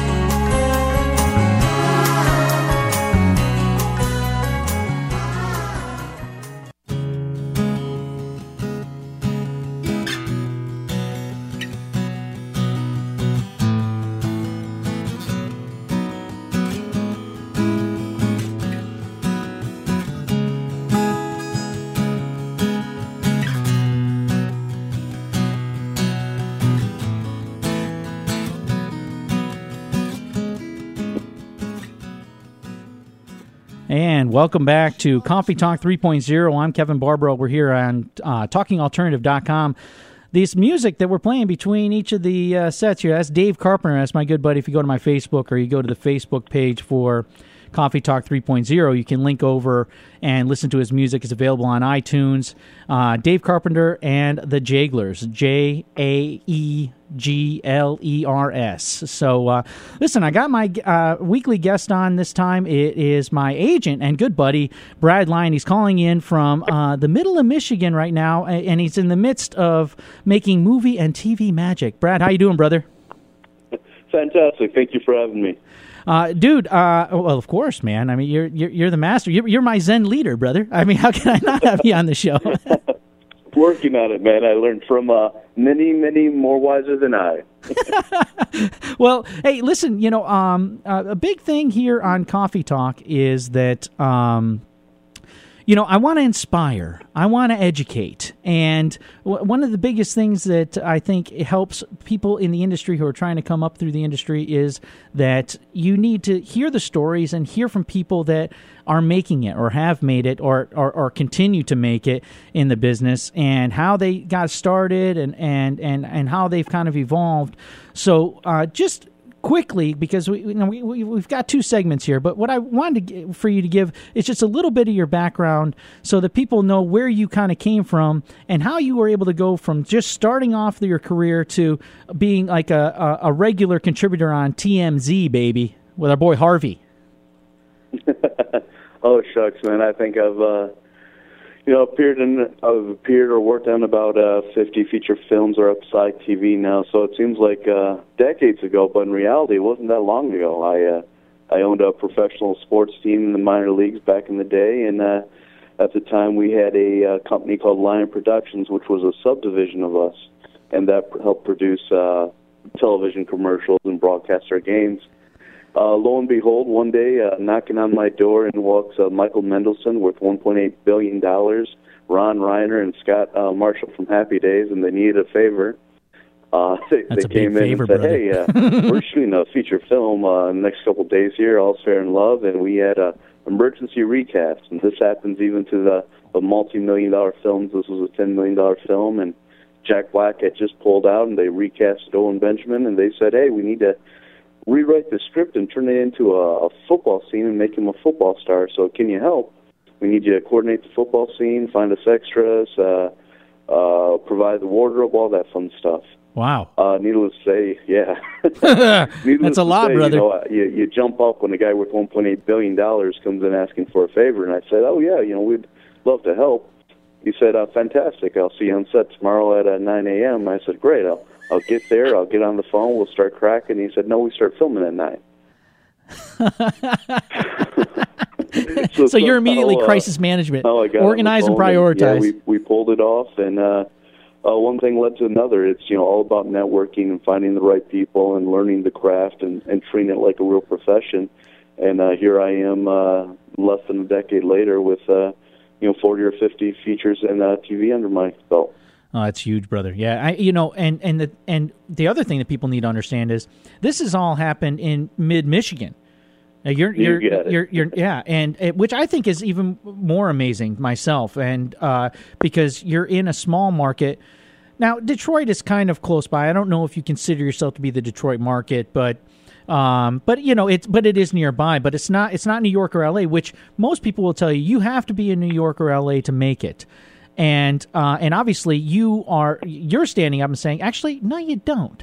Speaker 1: And welcome back to Coffee Talk three point oh. I'm Kevin Barbaro. We're here on uh, talking alternative dot com. This music that we're playing between each of the uh, sets here, that's Dave Carpenter. That's my good buddy. If you go to my Facebook or you go to the Facebook page for Coffee Talk three point oh, you can link over and listen to his music. It's available on iTunes. Uh, Dave Carpenter and the Jaglers, J A E G L E R S. So, uh, listen, I got my uh, weekly guest on this time. It is my agent and good buddy, Brad Lyon. He's calling in from uh, the middle of Michigan right now, and he's in the midst of making movie and T V magic. Brad, how you doing, brother?
Speaker 10: Fantastic. Thank you for having me.
Speaker 1: Uh, dude, uh, well, of course, man. I mean, you're you're, you're the master. You're, you're my Zen leader, brother. I mean, how can I not have you on the show?
Speaker 10: Working on it, man. I learned from uh, many, many more wiser than I.
Speaker 1: Well, hey, listen, you know, um, uh, a big thing here on Coffee Talk is that, um, you know, I want to inspire. I want to educate. And w- one of the biggest things that I think helps people in the industry who are trying to come up through the industry is that you need to hear the stories and hear from people that are making it or have made it or, or, or continue to make it in the business and how they got started and, and, and, and how they've kind of evolved. So uh, just quickly, because we, you know, we, we, we've got two segments here, but what I wanted to get, for you to give is just a little bit of your background so that people know where you kind of came from and how you were able to go from just starting off your career to being like a, a, a regular contributor on T M Z, baby, with our boy Harvey.
Speaker 10: Oh, shucks, man. I think I've, uh, you know, appeared in, I've appeared or worked on about uh, fifty feature films or upside T V now, so it seems like uh, decades ago, but in reality, it wasn't that long ago. I uh, I owned a professional sports team in the minor leagues back in the day, and uh, at the time we had a uh, company called Lion Productions, which was a subdivision of us, and that helped produce uh, television commercials and broadcast our games. Uh, lo and behold, one day, uh, knocking on my door, and walks uh, Michael Mendelsohn worth one point eight billion dollars, Ron Reiner, and Scott uh, Marshall from Happy Days, and they needed a favor. Uh, they
Speaker 1: That's
Speaker 10: they came in
Speaker 1: favor,
Speaker 10: and said,
Speaker 1: brother.
Speaker 10: hey, uh, we're shooting a feature film uh, in the next couple of days here, All's Fair in Love, and we had a emergency recast. And this happens even to the, the multi-million dollar films. This was a ten million dollars film, and Jack Black had just pulled out, and they recast Owen Benjamin, and they said, hey, we need to rewrite the script and turn it into a, a football scene and make him a football star. So can you help? We need you to coordinate the football scene, find us extras, uh, uh, provide the wardrobe, all that fun stuff.
Speaker 1: Wow.
Speaker 10: Uh, needless to say, yeah. needless
Speaker 1: That's a
Speaker 10: to
Speaker 1: lot,
Speaker 10: say,
Speaker 1: brother.
Speaker 10: You, know, you, you jump up when a guy worth one point eight billion dollars comes in asking for a favor, and I said, oh, yeah, you know, we'd love to help. He said, uh, fantastic. I'll see you on set tomorrow at uh, nine a.m. I said, great. I'll I'll get there. I'll get on the phone. We'll start cracking. He said, no, we start filming at nine.
Speaker 1: so, so you're
Speaker 10: somehow,
Speaker 1: immediately
Speaker 10: uh,
Speaker 1: crisis management.
Speaker 10: Oh, I got
Speaker 1: Organize and
Speaker 10: on the phone
Speaker 1: prioritize.
Speaker 10: And, yeah, we, we pulled it off, and uh, uh, one thing led to another. It's, you know, all about networking and finding the right people and learning the craft and, and treating it like a real profession. And uh, here I am uh, less than a decade later with, uh, you know, forty or fifty features and uh, T V under my belt.
Speaker 1: Oh, that's huge, brother. Yeah, I, you know, and and the and the other thing that people need to understand is this has all happened in mid Michigan. Now you're you're
Speaker 10: you get
Speaker 1: you're, you're yeah, and it, which I think is even more amazing myself, and uh, because you're in a small market. Now Detroit is kind of close by. I don't know if you consider yourself to be the Detroit market, but um, but you know it's but it is nearby. But it's not it's not New York or L A, which most people will tell you you have to be in New York or L A to make it. And uh, and obviously you are you're standing up and saying, actually, no, you don't.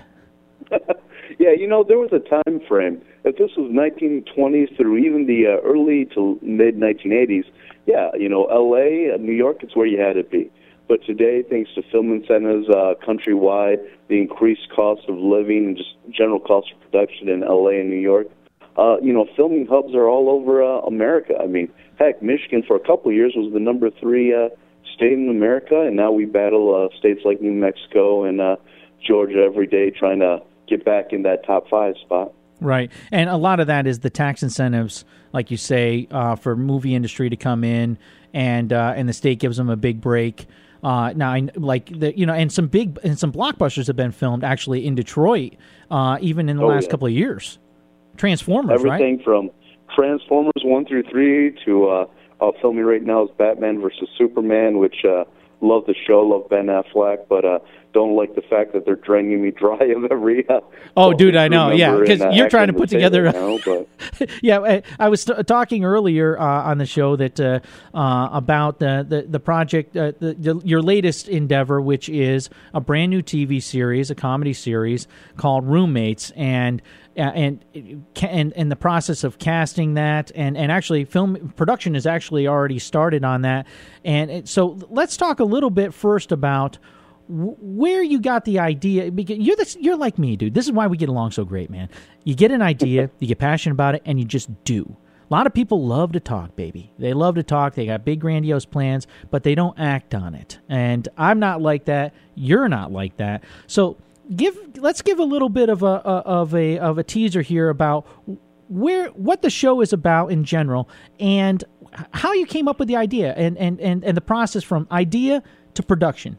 Speaker 10: Yeah, you know, there was a time frame. If this was nineteen twenties through even the uh, early to mid nineteen eighties, yeah, you know, L A, uh, New York, it's where you had to be. But today, thanks to film incentives uh, countrywide, the increased cost of living, and just general cost of production in L A and New York, uh, you know, filming hubs are all over uh, America. I mean, heck, Michigan for a couple of years was the number three uh, state in America, and now we battle uh, states like New Mexico and uh, Georgia every day trying to get back in that top five spot.
Speaker 1: Right, and a lot of that is the tax incentives, like you say, uh, for movie industry to come in, and uh, and the state gives them a big break. Uh, now, I, like the you know, and some big and some blockbusters have been filmed actually in Detroit, uh, even in the
Speaker 10: oh,
Speaker 1: last
Speaker 10: yeah.
Speaker 1: couple of years. Transformers,
Speaker 10: everything
Speaker 1: right?
Speaker 10: from Transformers one through three to uh, uh, filming right now is Batman versus Superman, which uh, love the show, love Ben Affleck, but uh, don't like the fact that they're draining me dry of every. Uh,
Speaker 1: oh, dude, I know, yeah, because
Speaker 10: uh,
Speaker 1: you're trying to put together.
Speaker 10: Right now, but.
Speaker 1: yeah, I, I was t- talking earlier uh, on the show that uh, uh, about the the, the project, uh, the, the, your latest endeavor, which is a brand new T V series, a comedy series called Roommates, and. Uh, and and and the process of casting that, and, and actually film production has actually already started on that. And it, so let's talk a little bit first about w- where you got the idea. Because you're this, you're like me, dude. This is why we get along so great, man. You get an idea, you get passionate about it, and you just do. A lot of people love to talk, baby. They love to talk. They got big, grandiose plans, but they don't act on it. And I'm not like that. You're not like that. So. Give let's give a little bit of a, a of a of a teaser here about where what the show is about in general and how you came up with the idea and, and, and, and the process from idea to production.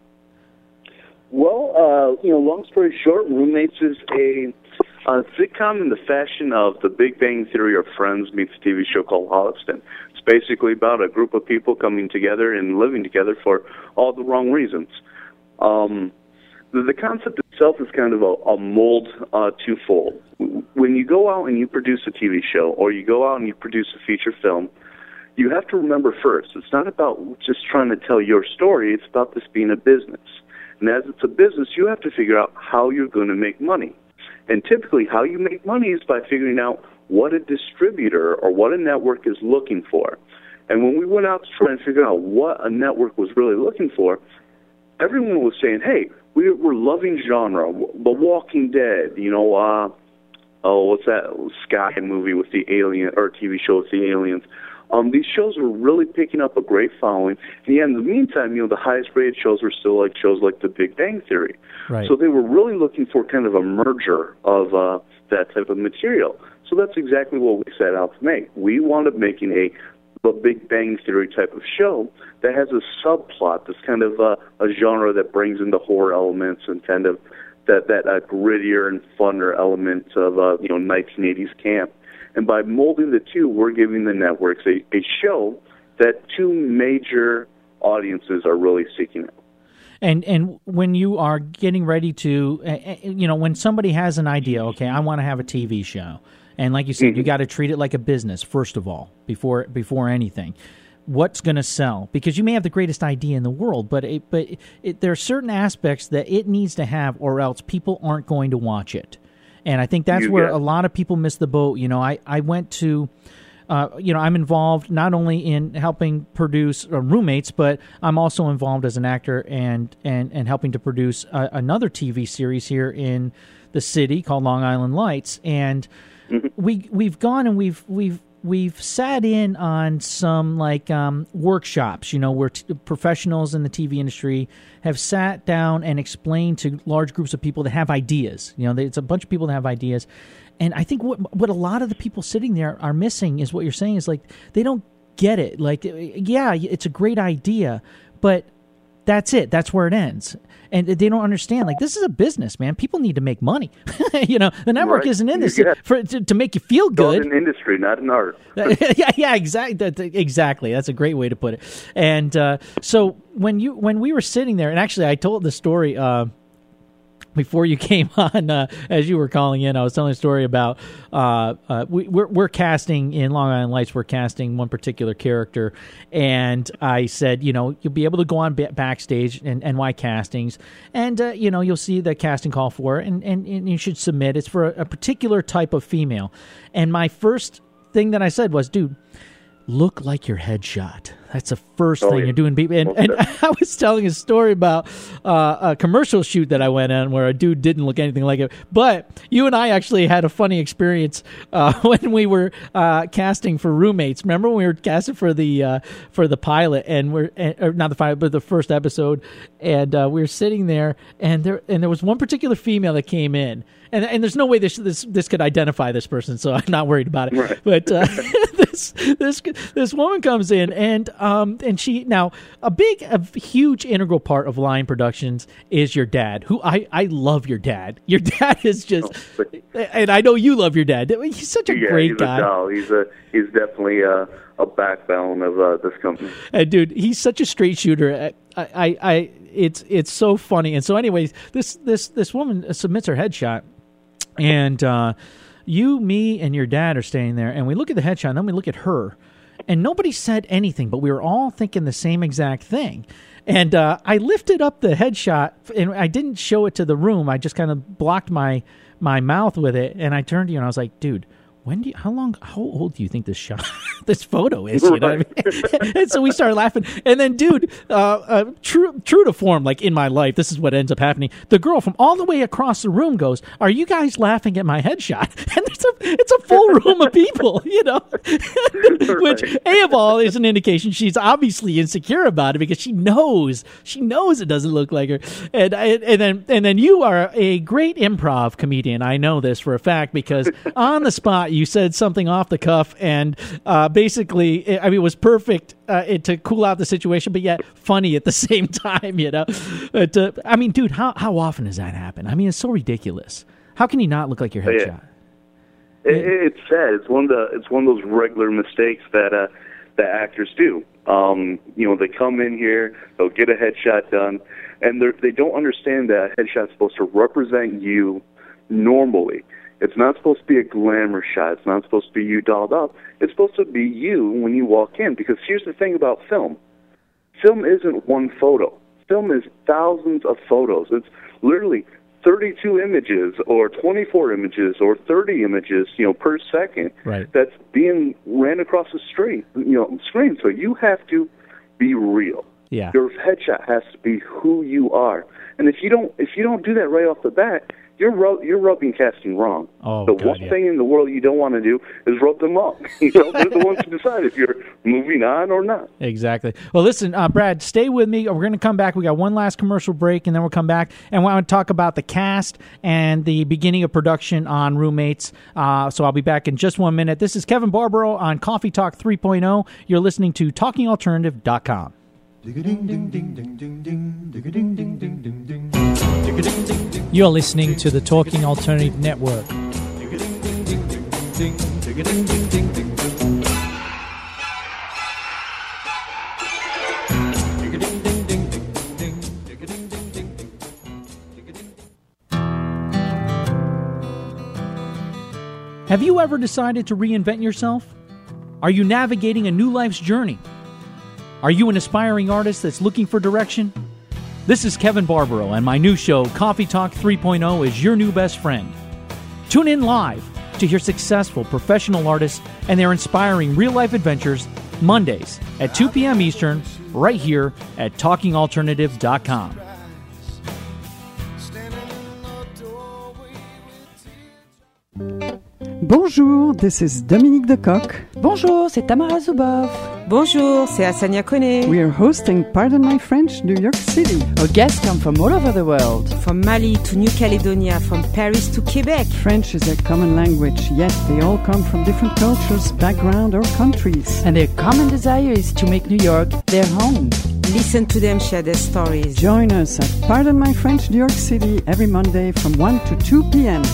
Speaker 10: Well, uh, you know, long story short, Roommates is a, a sitcom in the fashion of The Big Bang Theory or Friends meets a T V show called Holliston. It's basically about a group of people coming together and living together for all the wrong reasons. Um, The concept itself is kind of a, a mold uh, twofold. When you go out and you produce a T V show or you go out and you produce a feature film, you have to remember first, it's not about just trying to tell your story, it's about this being a business. And as it's a business, you have to figure out how you're going to make money. And typically how you make money is by figuring out what a distributor or what a network is looking for. And when we went out to try and figure out what a network was really looking for, everyone was saying, hey, we, we're loving genre, The Walking Dead, you know, uh, oh, what's that Sky movie with the alien, or T V show with the aliens. Um, these shows were really picking up a great following. And yeah, in the meantime, you know, the highest rated shows were still like shows like The Big Bang Theory.
Speaker 1: Right.
Speaker 10: So they were really looking for kind of a merger of uh, that type of material. So that's exactly what we set out to make. We wound up making a The Big Bang Theory type of show that has a subplot that's kind of uh, a genre that brings in the horror elements and kind of that that uh, grittier and funner element of uh, you know nineteen eighties camp. And by molding the two, we're giving the networks a, a show that two major audiences are really seeking out.
Speaker 1: And and when you are getting ready to, uh, you know, when somebody has an idea, okay, I want to have a T V show. And like you said, mm-hmm. you got to treat it like a business, first of all, before before anything. What's going to sell? Because you may have the greatest idea in the world, but it, but it, there are certain aspects that it needs to have, or else people aren't going to watch it. And I think that's
Speaker 10: you
Speaker 1: where
Speaker 10: get.
Speaker 1: a lot of people miss the boat. You know, I, I went to, uh, you know, I'm involved not only in helping produce uh, Roommates, but I'm also involved as an actor and, and, and helping to produce uh, another T V series here in the city called Long Island Lights. And we we've gone and we've we've we've sat in on some like um, workshops, you know, where t- professionals in the T V industry have sat down and explained to large groups of people that have ideas. You know, they, it's a bunch of people that have ideas, and I think what what a lot of the people sitting there are missing is what you're saying is like they don't get it. Like, yeah, it's a great idea, but that's it. That's where it ends. And they don't understand. Like, this is a business, man. People need to make money. you know, the network
Speaker 10: Right.
Speaker 1: isn't in this
Speaker 10: Yeah.
Speaker 1: for to, to make you feel good.
Speaker 10: It's an industry, not an art.
Speaker 1: yeah, yeah, exactly. That, exactly. That's a great way to put it. And uh, so when you when we were sitting there, and actually, I told the story. Uh, Before you came on, uh, as you were calling in, I was telling a story about uh, uh, we, we're, we're casting in Long Island Lights. We're casting one particular character, and I said, you know, you'll be able to go on b- backstage and N Y Castings, and uh, you know, you'll see the casting call for it, and, and, and you should submit. It's for a, a particular type of female. And my first thing that I said was, dude, look like your headshot. That's the first
Speaker 10: Oh,
Speaker 1: thing
Speaker 10: yeah.
Speaker 1: you're doing. And, and I was telling a story about uh, a commercial shoot that I went on where a dude didn't look anything like it. But you and I actually had a funny experience uh, when we were uh, casting for Roommates. Remember when we were casting for the uh, for the pilot, and we're uh, or not the pilot, but the first episode, and uh, we were sitting there, and there and there was one particular female that came in. And, and there's no way this this this could identify this person, so I'm not worried about it.
Speaker 10: Right.
Speaker 1: But uh, this this this woman comes in, and um and she now a big a huge integral part of Lion Productions is your dad, who I I love your dad. Your dad is just, and I know you love your dad. He's such a
Speaker 10: yeah,
Speaker 1: great
Speaker 10: he's
Speaker 1: guy.
Speaker 10: a doll. He's a he's definitely a, a backbone of uh, this company.
Speaker 1: And dude, he's such a straight shooter. I, I, I it's it's so funny. And so, anyways, this this this woman submits her headshot. And uh, you, me, and your dad are staying there, and we look at the headshot, and then we look at her, and nobody said anything, but we were all thinking the same exact thing. And uh, I lifted up the headshot, and I didn't show it to the room. I just kind of blocked my my mouth with it, and I turned to you, and I was like, dude, when do you, how long, how old do you think this shot, this photo is? You know what I mean? And so we started laughing. And then, dude, uh, uh, true, true to form, like in my life, this is what ends up happening. The girl from all the way across the room goes, "Are you guys laughing at my headshot?" And there's a, it's a full room of people, you know, which A of all is an indication she's obviously insecure about it because she knows, she knows it doesn't look like her. And I, and then, and then you are a great improv comedian. I know this for a fact because on the spot, you said something off the cuff, and uh, basically, it, I mean, it was perfect uh, it, to cool out the situation, but yet funny at the same time, you know? But, uh, I mean, dude, how, how often does that happen? I mean, it's so ridiculous. How can you not look like your headshot?
Speaker 10: Yeah. It, it's sad. It's one of the it's one of those regular mistakes that uh, that actors do. Um, you know, they come in here, they'll get a headshot done, and they they don't understand that a headshot's supposed to represent you normally. It's not supposed to be a glamour shot. It's not supposed to be you dolled up. It's supposed to be you when you walk in. Because here's the thing about film. Film isn't one photo. Film is thousands of photos. It's literally thirty-two images or twenty-four images or thirty images, you know, per second.
Speaker 1: Right.
Speaker 10: That's being ran across the street, you know, screen. So you have to be real.
Speaker 1: Yeah.
Speaker 10: Your headshot has to be who you are. And if you don't if you don't do that right off the bat, You're rub, you're rubbing casting wrong.
Speaker 1: Oh,
Speaker 10: the
Speaker 1: God,
Speaker 10: one
Speaker 1: yeah.
Speaker 10: thing in the world you don't want to do is rub them wrong. You know, they're the ones who decide if you're moving on or not.
Speaker 1: Exactly. Well, listen, uh, Brad, stay with me. We're going to come back. We got one last commercial break, and then we'll come back and we want to talk about the cast and the beginning of production on Roommates. Uh, so I'll be back in just one minute. This is Kevin Barbaro on Coffee Talk three point oh. You're listening to talking alternative dot com.
Speaker 2: You're listening to the Talking Alternative Network.
Speaker 1: Have you ever decided to reinvent yourself? Are you navigating a new life's journey? Are you an aspiring artist that's looking for direction? This is Kevin Barbaro, and my new show, Coffee Talk three point oh, is your new best friend. Tune in live to hear successful professional artists and their inspiring real-life adventures Mondays at two p.m. Eastern, right here at talking alternative dot com.
Speaker 3: Bonjour, this is Dominique Decoq.
Speaker 4: Bonjour, c'est Tamara Zuboff.
Speaker 5: Bonjour, c'est Asania Kone.
Speaker 3: We are hosting Pardon My French, New York City.
Speaker 4: Our guests come from all over the world.
Speaker 5: From Mali to New Caledonia, from Paris to Quebec.
Speaker 3: French is a common language, yet they all come from different cultures, background, or countries.
Speaker 4: And their common desire is to make New York their home.
Speaker 5: Listen to them share their stories.
Speaker 3: Join us at Pardon My French, New York City, every Monday from one to two p.m.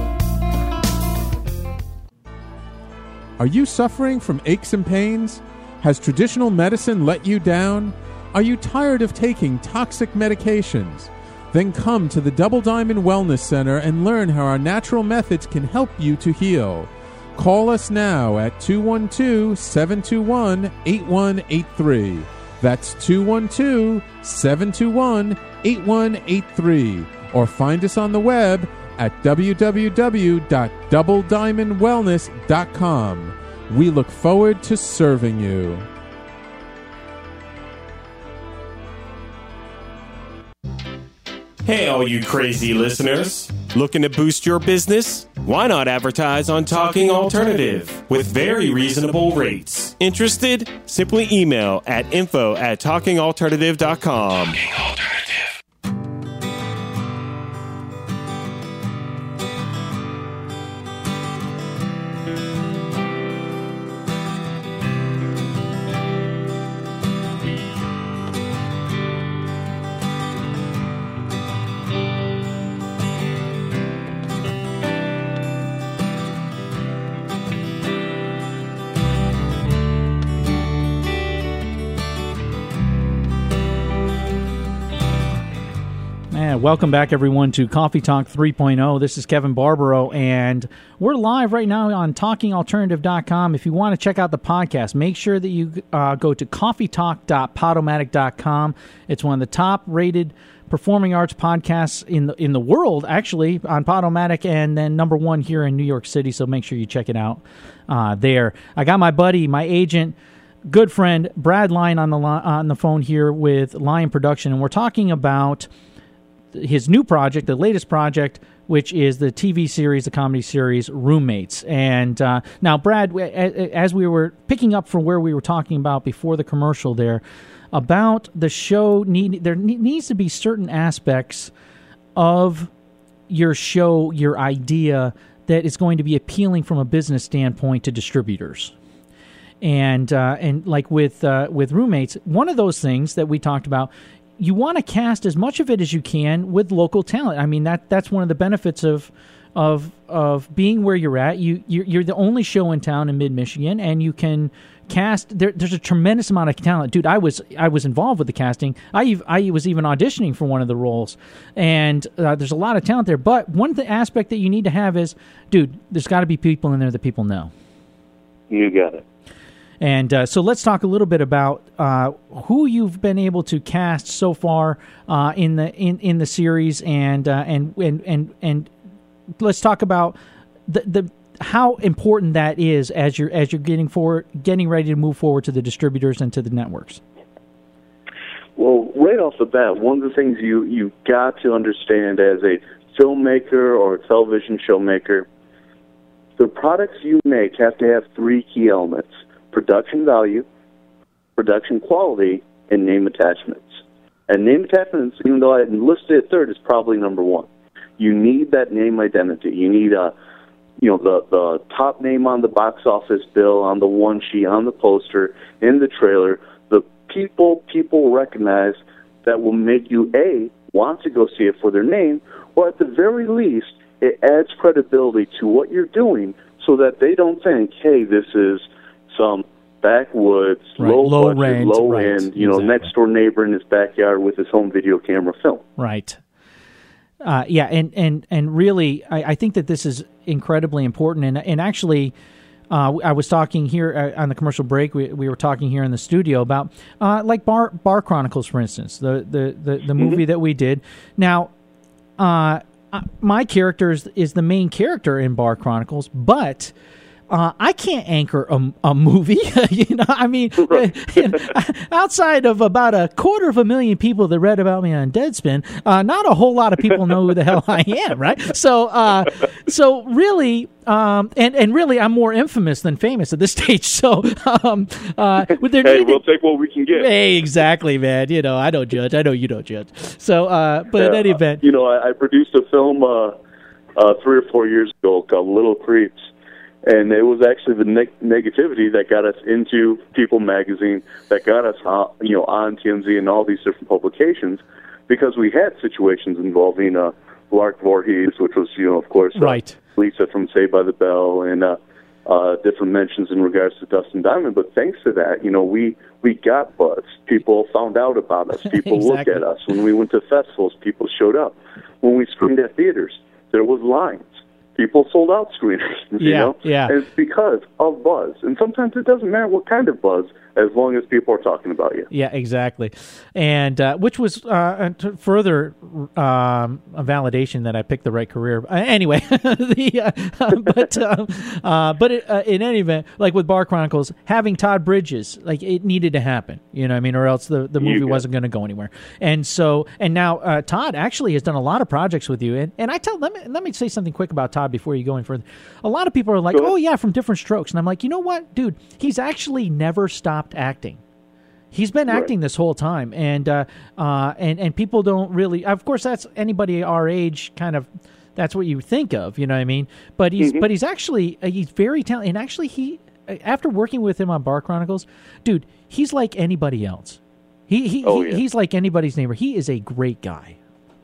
Speaker 6: Are you suffering from aches and pains? Has traditional medicine let you down? Are you tired of taking toxic medications? Then come to the Double Diamond Wellness Center and learn how our natural methods can help you to heal. Call us now at two one two, seven two one, eight one eight three. That's two one two, seven two one, eight one eight three. Or find us on the web at w w w dot double diamond wellness dot com. We look forward to serving you.
Speaker 11: Hey, all you crazy listeners. Looking to boost your business? Why not advertise on Talking Alternative with very reasonable rates? Interested? Simply email at info at talking alternative dot com. Talking Alternative.
Speaker 1: Welcome back, everyone, to Coffee Talk three point oh. This is Kevin Barbaro, and we're live right now on talking alternative dot com. If you want to check out the podcast, make sure that you uh, go to coffee talk dot podomatic dot com. It's one of the top-rated performing arts podcasts in the in the world, actually, on Podomatic, and then number one here in New York City, so make sure you check it out uh, there. I got my buddy, my agent, good friend, Brad Lyon on the, li- on the phone here with Lion Production, and we're talking about his new project, the latest project, which is the T V series, the comedy series, Roommates. And uh, now, Brad, as we were picking up from where we were talking about before the commercial there, about the show, need there needs to be certain aspects of your show, your idea, that is going to be appealing from a business standpoint to distributors. And uh, and like with uh, with Roommates, one of those things that we talked about, you want to cast as much of it as you can with local talent. I mean, that that's one of the benefits of of of being where you're at. You you're, you're the only show in town in mid-Michigan, and you can cast. There, there's a tremendous amount of talent, dude. I was I was involved with the casting. I I was even auditioning for one of the roles, and uh, there's a lot of talent there. But one the aspect that you need to have is, dude, there's got to be people in there that people know.
Speaker 10: You got it.
Speaker 1: And uh, so let's talk a little bit about uh, who you've been able to cast so far uh, in the in, in the series, and uh, and and and and let's talk about the the how important that is as you're as you're getting forward, getting ready to move forward to the distributors and to the networks.
Speaker 10: Well, right off the bat, one of the things you you got to understand as a filmmaker or a television showmaker, the products you make have to have three key elements: production value, production quality, and name attachments. And name attachments, even though I listed it third, is probably number one. You need that name identity. You need a, you know, the, the top name on the box office bill, on the one sheet, on the poster, in the trailer. The people people recognize that will make you, A, want to go see it for their name, or at the very least, it adds credibility to what you're doing so that they don't think, hey, this is some backwoods,
Speaker 1: right.
Speaker 10: low,
Speaker 1: low
Speaker 10: budget,
Speaker 1: rent,
Speaker 10: low
Speaker 1: right.
Speaker 10: end, you know,
Speaker 1: exactly.
Speaker 10: next door neighbor in his backyard with his home video camera film.
Speaker 1: Right. Uh, yeah, and, and, and really, I, I think that this is incredibly important. And and actually, uh, I was talking here uh, on the commercial break. We we were talking here in the studio about uh, like Bar Bar Chronicles, for instance, the the the, the movie mm-hmm. that we did. Now, uh, my character is, is the main character in Bar Chronicles, but Uh, I can't anchor a, a movie, you know. I mean, you know, outside of about a quarter of a million people that read about me on Deadspin, uh, not a whole lot of people know who the hell I am, right? So, uh, so really, um, and and really, I'm more infamous than famous at this stage. So, um, uh, with their
Speaker 10: hey,
Speaker 1: need
Speaker 10: we'll
Speaker 1: to,
Speaker 10: take what we can get.
Speaker 1: Hey, exactly, man. You know, I don't judge. I know you don't judge. So, uh, but
Speaker 10: yeah,
Speaker 1: in any event,
Speaker 10: you know, I, I produced a film uh, uh, three or four years ago called Little Creeps. And it was actually the neg- negativity that got us into People magazine, that got us, uh, you know, on T M Z and all these different publications, because we had situations involving uh, Lark Voorhees, which was, you know, of course, uh,
Speaker 1: right.
Speaker 10: Lisa from Saved by the Bell, and uh, uh, different mentions in regards to Dustin Diamond. But thanks to that, you know, we, we got buzz. People found out about us. People
Speaker 1: Exactly.
Speaker 10: looked at us. When we went to festivals, people showed up. When we screened at theaters, there was lines. People sold out screeners, you
Speaker 1: Yeah,
Speaker 10: know?
Speaker 1: yeah.
Speaker 10: And it's because of buzz. And sometimes it doesn't matter what kind of buzz, as long as people are talking about you.
Speaker 1: Yeah, exactly. And uh, which was uh, to further um, a validation that I picked the right career. Uh, anyway, the, uh, but uh, uh, but it, uh, in any event, like with Bar Chronicles, having Todd Bridges, like it needed to happen, you know what I mean, or else the, the movie wasn't going to go anywhere. And so, and now uh, Todd actually has done a lot of projects with you. And, and I tell, let me, let me say something quick about Todd before you go any further. A lot of people are like, oh yeah, from Different Strokes. And I'm like, you know what, dude, he's actually never stopped acting. He's been
Speaker 10: Right.
Speaker 1: acting this whole time, and uh, uh, and and people don't really. Of course, that's anybody our age. Kind of, that's what you think of. You know what I mean? But he's
Speaker 10: Mhm.
Speaker 1: but he's actually uh, he's very talented. And actually, he uh, after working with him on Bar Chronicles, dude, he's like anybody else. He he,
Speaker 10: Oh,
Speaker 1: he
Speaker 10: yeah.
Speaker 1: he's like anybody's neighbor. He is a great guy.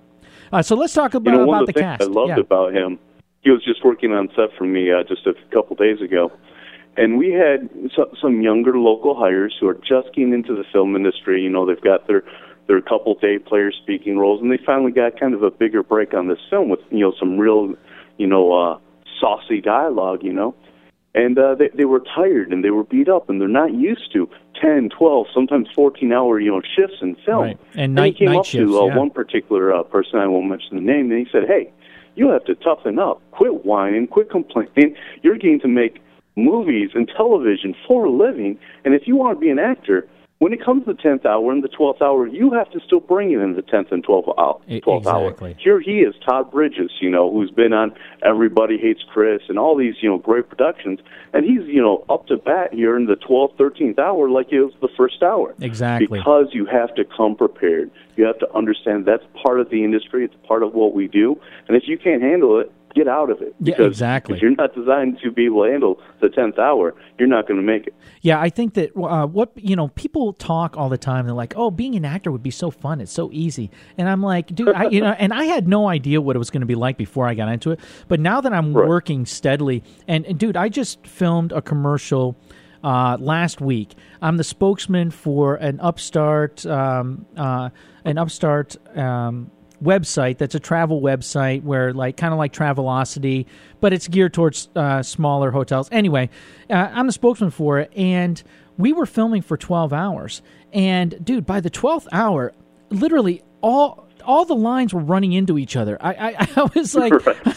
Speaker 1: Uh, so let's talk about
Speaker 10: You know, one
Speaker 1: about
Speaker 10: of the,
Speaker 1: the
Speaker 10: things
Speaker 1: cast.
Speaker 10: I loved
Speaker 1: yeah.
Speaker 10: about him, he was just working on set for me uh, just a couple days ago. And we had some, some younger local hires who are just getting into the film industry. You know, they've got their their couple day player speaking roles, and they finally got kind of a bigger break on this film with, you know, some real, you know, uh, saucy dialogue, you know. And uh, they, they were tired, and they were beat up, and they're not used to ten, twelve, sometimes fourteen-hour, you know, shifts in film.
Speaker 1: Right. And
Speaker 10: And
Speaker 1: night-
Speaker 10: he came
Speaker 1: night
Speaker 10: up
Speaker 1: shifts,
Speaker 10: to uh,
Speaker 1: yeah.
Speaker 10: one particular uh, person, I won't mention the name, and he said, hey, you have to toughen up. Quit whining. Quit complaining. You're getting to make movies and television for a living, and if you want to be an actor, when it comes to the tenth hour and the twelfth hour, you have to still bring it in the tenth and twelfth hour. twelfth
Speaker 1: exactly.
Speaker 10: hour. Here he is, Todd Bridges, you know, who's been on Everybody Hates Chris and all these, you know, great productions, and he's, you know, up to bat here in the twelfth, thirteenth hour like it was the first hour.
Speaker 1: Exactly.
Speaker 10: Because you have to come prepared. You have to understand that's part of the industry. It's part of what we do, and if you can't handle it, get out of it.
Speaker 1: Yeah,
Speaker 10: Because
Speaker 1: exactly.
Speaker 10: if you're not designed to be able to handle the tenth hour, you're not going to make it.
Speaker 1: Yeah, I think that uh, what you know, people talk all the time. They're like, "Oh, being an actor would be so fun. It's so easy." And I'm like, "Dude, I, you know," and I had no idea what it was going to be like before I got into it. But now that I'm
Speaker 10: Right.
Speaker 1: working steadily, and, and dude, I just filmed a commercial uh, last week. I'm the spokesman for an upstart, um, uh, an upstart. Um, website that's a travel website where like kind of like Travelocity, but it's geared towards uh, smaller hotels. Anyway, uh, I'm the spokesman for it, and we were filming for twelve hours. And dude, by the twelfth hour, literally all all the lines were running into each other. I I, I was like,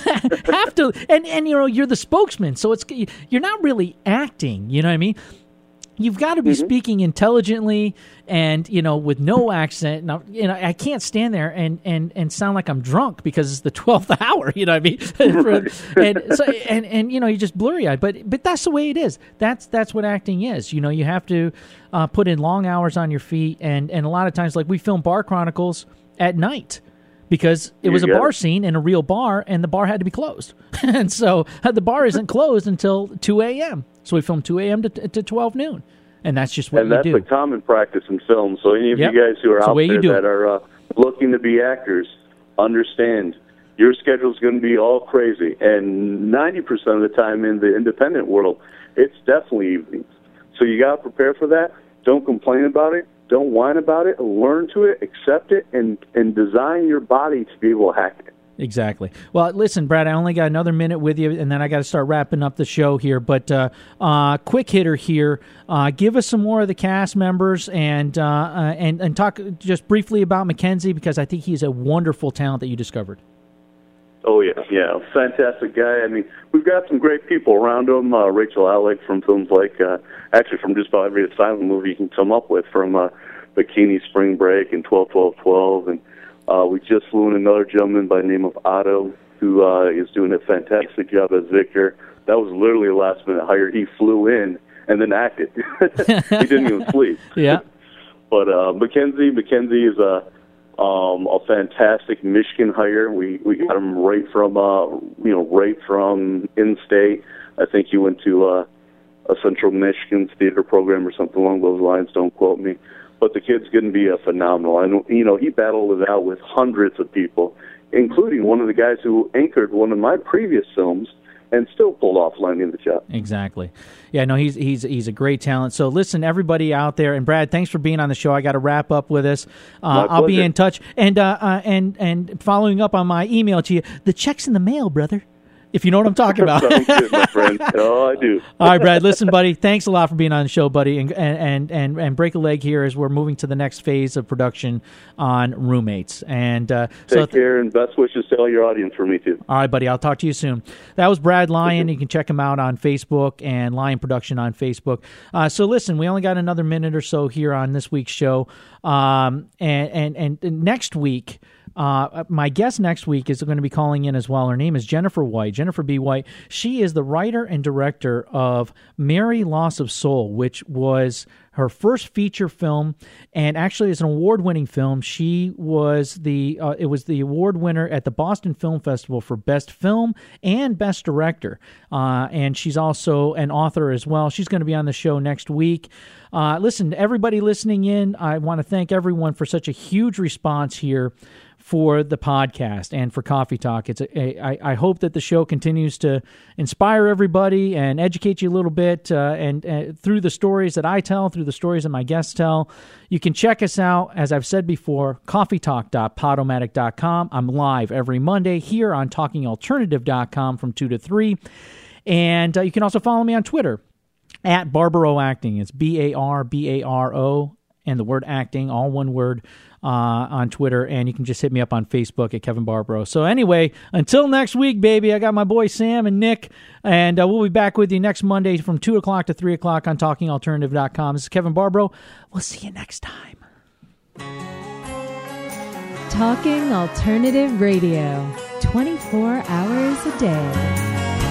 Speaker 1: have to, and and you know, you're the spokesman, so it's you're not really acting. You know what I mean? You've got to be
Speaker 10: Mm-hmm.
Speaker 1: speaking intelligently and, you know, with no accent. Now, you know, I can't stand there and, and, and sound like I'm drunk because it's the twelfth hour, you know what I mean? and, so, and, and, you know, you're just blurry-eyed. But but that's the way it is. That's that's what acting is. You know, you have to uh, put in long hours on your feet. And, and a lot of times, like we film Bar Chronicles at night because it
Speaker 10: You
Speaker 1: was a
Speaker 10: got
Speaker 1: bar
Speaker 10: it.
Speaker 1: scene in a real bar, and the bar had to be closed. And so uh, the bar isn't closed until two a.m., so we film two a.m. to, to twelve noon, and that's just what
Speaker 10: and
Speaker 1: you
Speaker 10: that's
Speaker 1: do.
Speaker 10: a common practice in film. So any of
Speaker 1: Yep.
Speaker 10: you guys who are
Speaker 1: It's the
Speaker 10: out
Speaker 1: way you
Speaker 10: there
Speaker 1: do
Speaker 10: that
Speaker 1: it.
Speaker 10: are uh, looking to be actors, understand your schedule's going to be all crazy. And ninety percent of the time in the independent world, it's definitely evenings. So you got to prepare for that. Don't complain about it. Don't whine about it. Learn to it, accept it, and, and design your body to be able to hack it.
Speaker 1: Exactly. Well, listen, Brad, I only got another minute with you, and then I got to start wrapping up the show here. But uh, uh, quick hitter here. Uh, give us some more of the cast members and, uh, uh, and and talk just briefly about Mackenzie, because I think he's a wonderful talent that you discovered.
Speaker 10: Oh, yeah, yeah, fantastic guy. I mean, we've got some great people around him. Uh, Rachel Alec from films like, uh, actually from just about every asylum movie you can come up with, from uh, Bikini Spring Break and twelve twelve twelve. And uh, we just flew in another gentleman by the name of Otto, who uh, is doing a fantastic job as Victor. That was literally a last-minute hire. He flew in and then acted. He didn't even sleep.
Speaker 1: Yeah.
Speaker 10: But uh, Mackenzie, Mackenzie is a um, a fantastic Michigan hire. We we got him right from uh, you know right from in-state. I think he went to uh, a Central Michigan's theater program or something along those lines. Don't quote me. But the kid's going to be a phenomenal. I know, you know, he battled it out with hundreds of people, including one of the guys who anchored one of my previous films, and still pulled off landing the job.
Speaker 1: Exactly. Yeah, no, he's he's he's a great talent. So listen, everybody out there, and Brad, thanks for being on the show. I got to wrap up with this. Uh, I'll be in touch, and uh, uh, and and following up on my email to you. The check's in the mail, brother. If you know what I'm talking about.
Speaker 10: Sounds good, my friend. Oh, I do.
Speaker 1: All right, Brad. Listen, buddy. Thanks a lot for being on the show, buddy, and and and and break a leg here as we're moving to the next phase of production on Roommates. And uh,
Speaker 10: take
Speaker 1: so th-
Speaker 10: care, and best wishes to all your audience for me too.
Speaker 1: All right, buddy. I'll talk to you soon. That was Brad Lyon. You can check him out on Facebook and Lyon Production on Facebook. Uh, so listen, we only got another minute or so here on this week's show, um, and, and and next week. Uh, my guest next week is going to be calling in as well. Her name is Jennifer White, Jennifer B. White. She is the writer and director of Mary Loss of Soul, which was her first feature film, and actually is an award-winning film. She was the uh, it was the award winner at the Boston Film Festival for Best Film and Best Director. Uh, and she's also an author as well. She's going to be on the show next week. Uh, listen, everybody listening in, I want to thank everyone for such a huge response here for the podcast and for Coffee Talk. It's a, a, I, I hope that the show continues to inspire everybody and educate you a little bit uh, and uh, through the stories that I tell, through the stories that my guests tell. You can check us out, as I've said before, coffee talk dot podomatic dot com. I'm live every Monday here on talking alternative dot com from two to three. And uh, you can also follow me on Twitter at Barbaro Acting. It's B A R B A R O and the word acting, all one word. Uh, on Twitter, and you can just hit me up on Facebook at Kevin Barbaro. So anyway, until next week, baby, I got my boy Sam and Nick, and uh, we'll be back with you next Monday from two o'clock to three o'clock on talking alternative dot com. This is Kevin Barbaro. We'll see you next time.
Speaker 9: Talking Alternative Radio, twenty-four hours a day.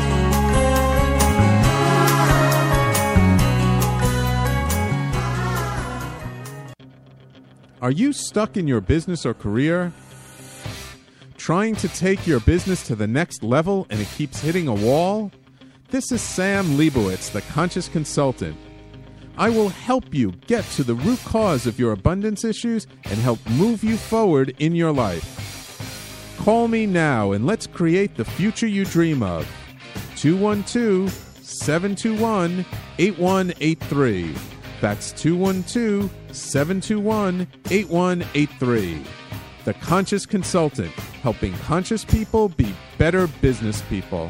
Speaker 6: Are you stuck in your business or career? Trying to take your business to the next level and it keeps hitting a wall? This is Sam Leibowitz, the Conscious Consultant. I will help you get to the root cause of your abundance issues and help move you forward in your life. Call me now and let's create the future you dream of. two one two, seven two one, eight one eight three. That's two one two, seven two one, eight one eight three. The Conscious Consultant, helping conscious people be better business people.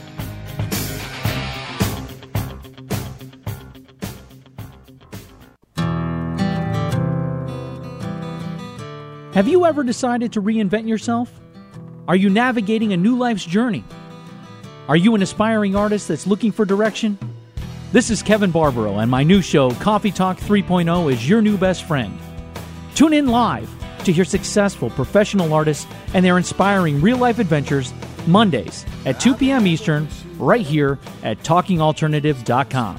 Speaker 1: Have you ever decided to reinvent yourself? Are you navigating a new life's journey? Are you an aspiring artist that's looking for direction? This is Kevin Barbaro, and my new show, Coffee Talk three point oh, is your new best friend. Tune in live to hear successful professional artists and their inspiring real-life adventures Mondays at two p.m. Eastern, right here at talking alternative dot com.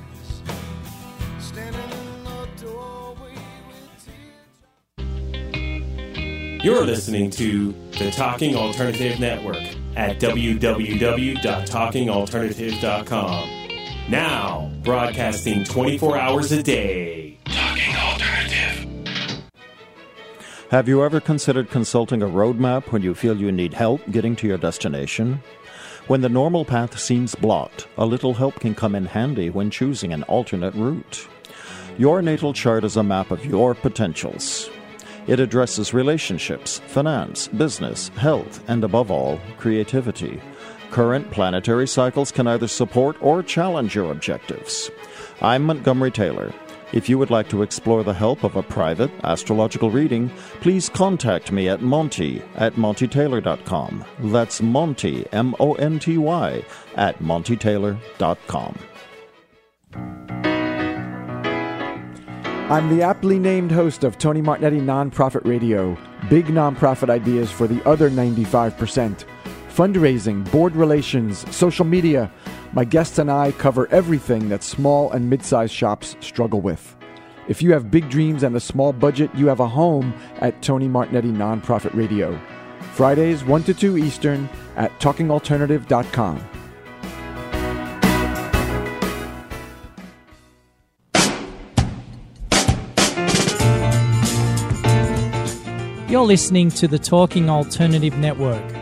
Speaker 11: You're listening to the Talking Alternative Network at w w w dot talking alternative dot com. Now, broadcasting twenty-four hours a day. Talking Alternative.
Speaker 8: Have you ever considered consulting a roadmap when you feel you need help getting to your destination? When the normal path seems blocked, a little help can come in handy when choosing an alternate route. Your natal chart is a map of your potentials. It addresses relationships, finance, business, health, and above all, creativity. Current planetary cycles can either support or challenge your objectives. I'm Montgomery Taylor. If you would like to explore the help of a private astrological reading, please contact me at Monty at monty taylor dot com. That's Monty, M O N T Y, at monty taylor dot com.
Speaker 7: I'm the aptly named host of Tony Martignetti Nonprofit Radio. Big nonprofit ideas for the other ninety-five percent. Fundraising, board relations, social media. My guests and I cover everything that small and mid-sized shops struggle with. If you have big dreams and a small budget, you have a home at Tony Martignetti Nonprofit Radio. Fridays, one to two Eastern at talking alternative dot com.
Speaker 2: You're listening to the Talking Alternative Network.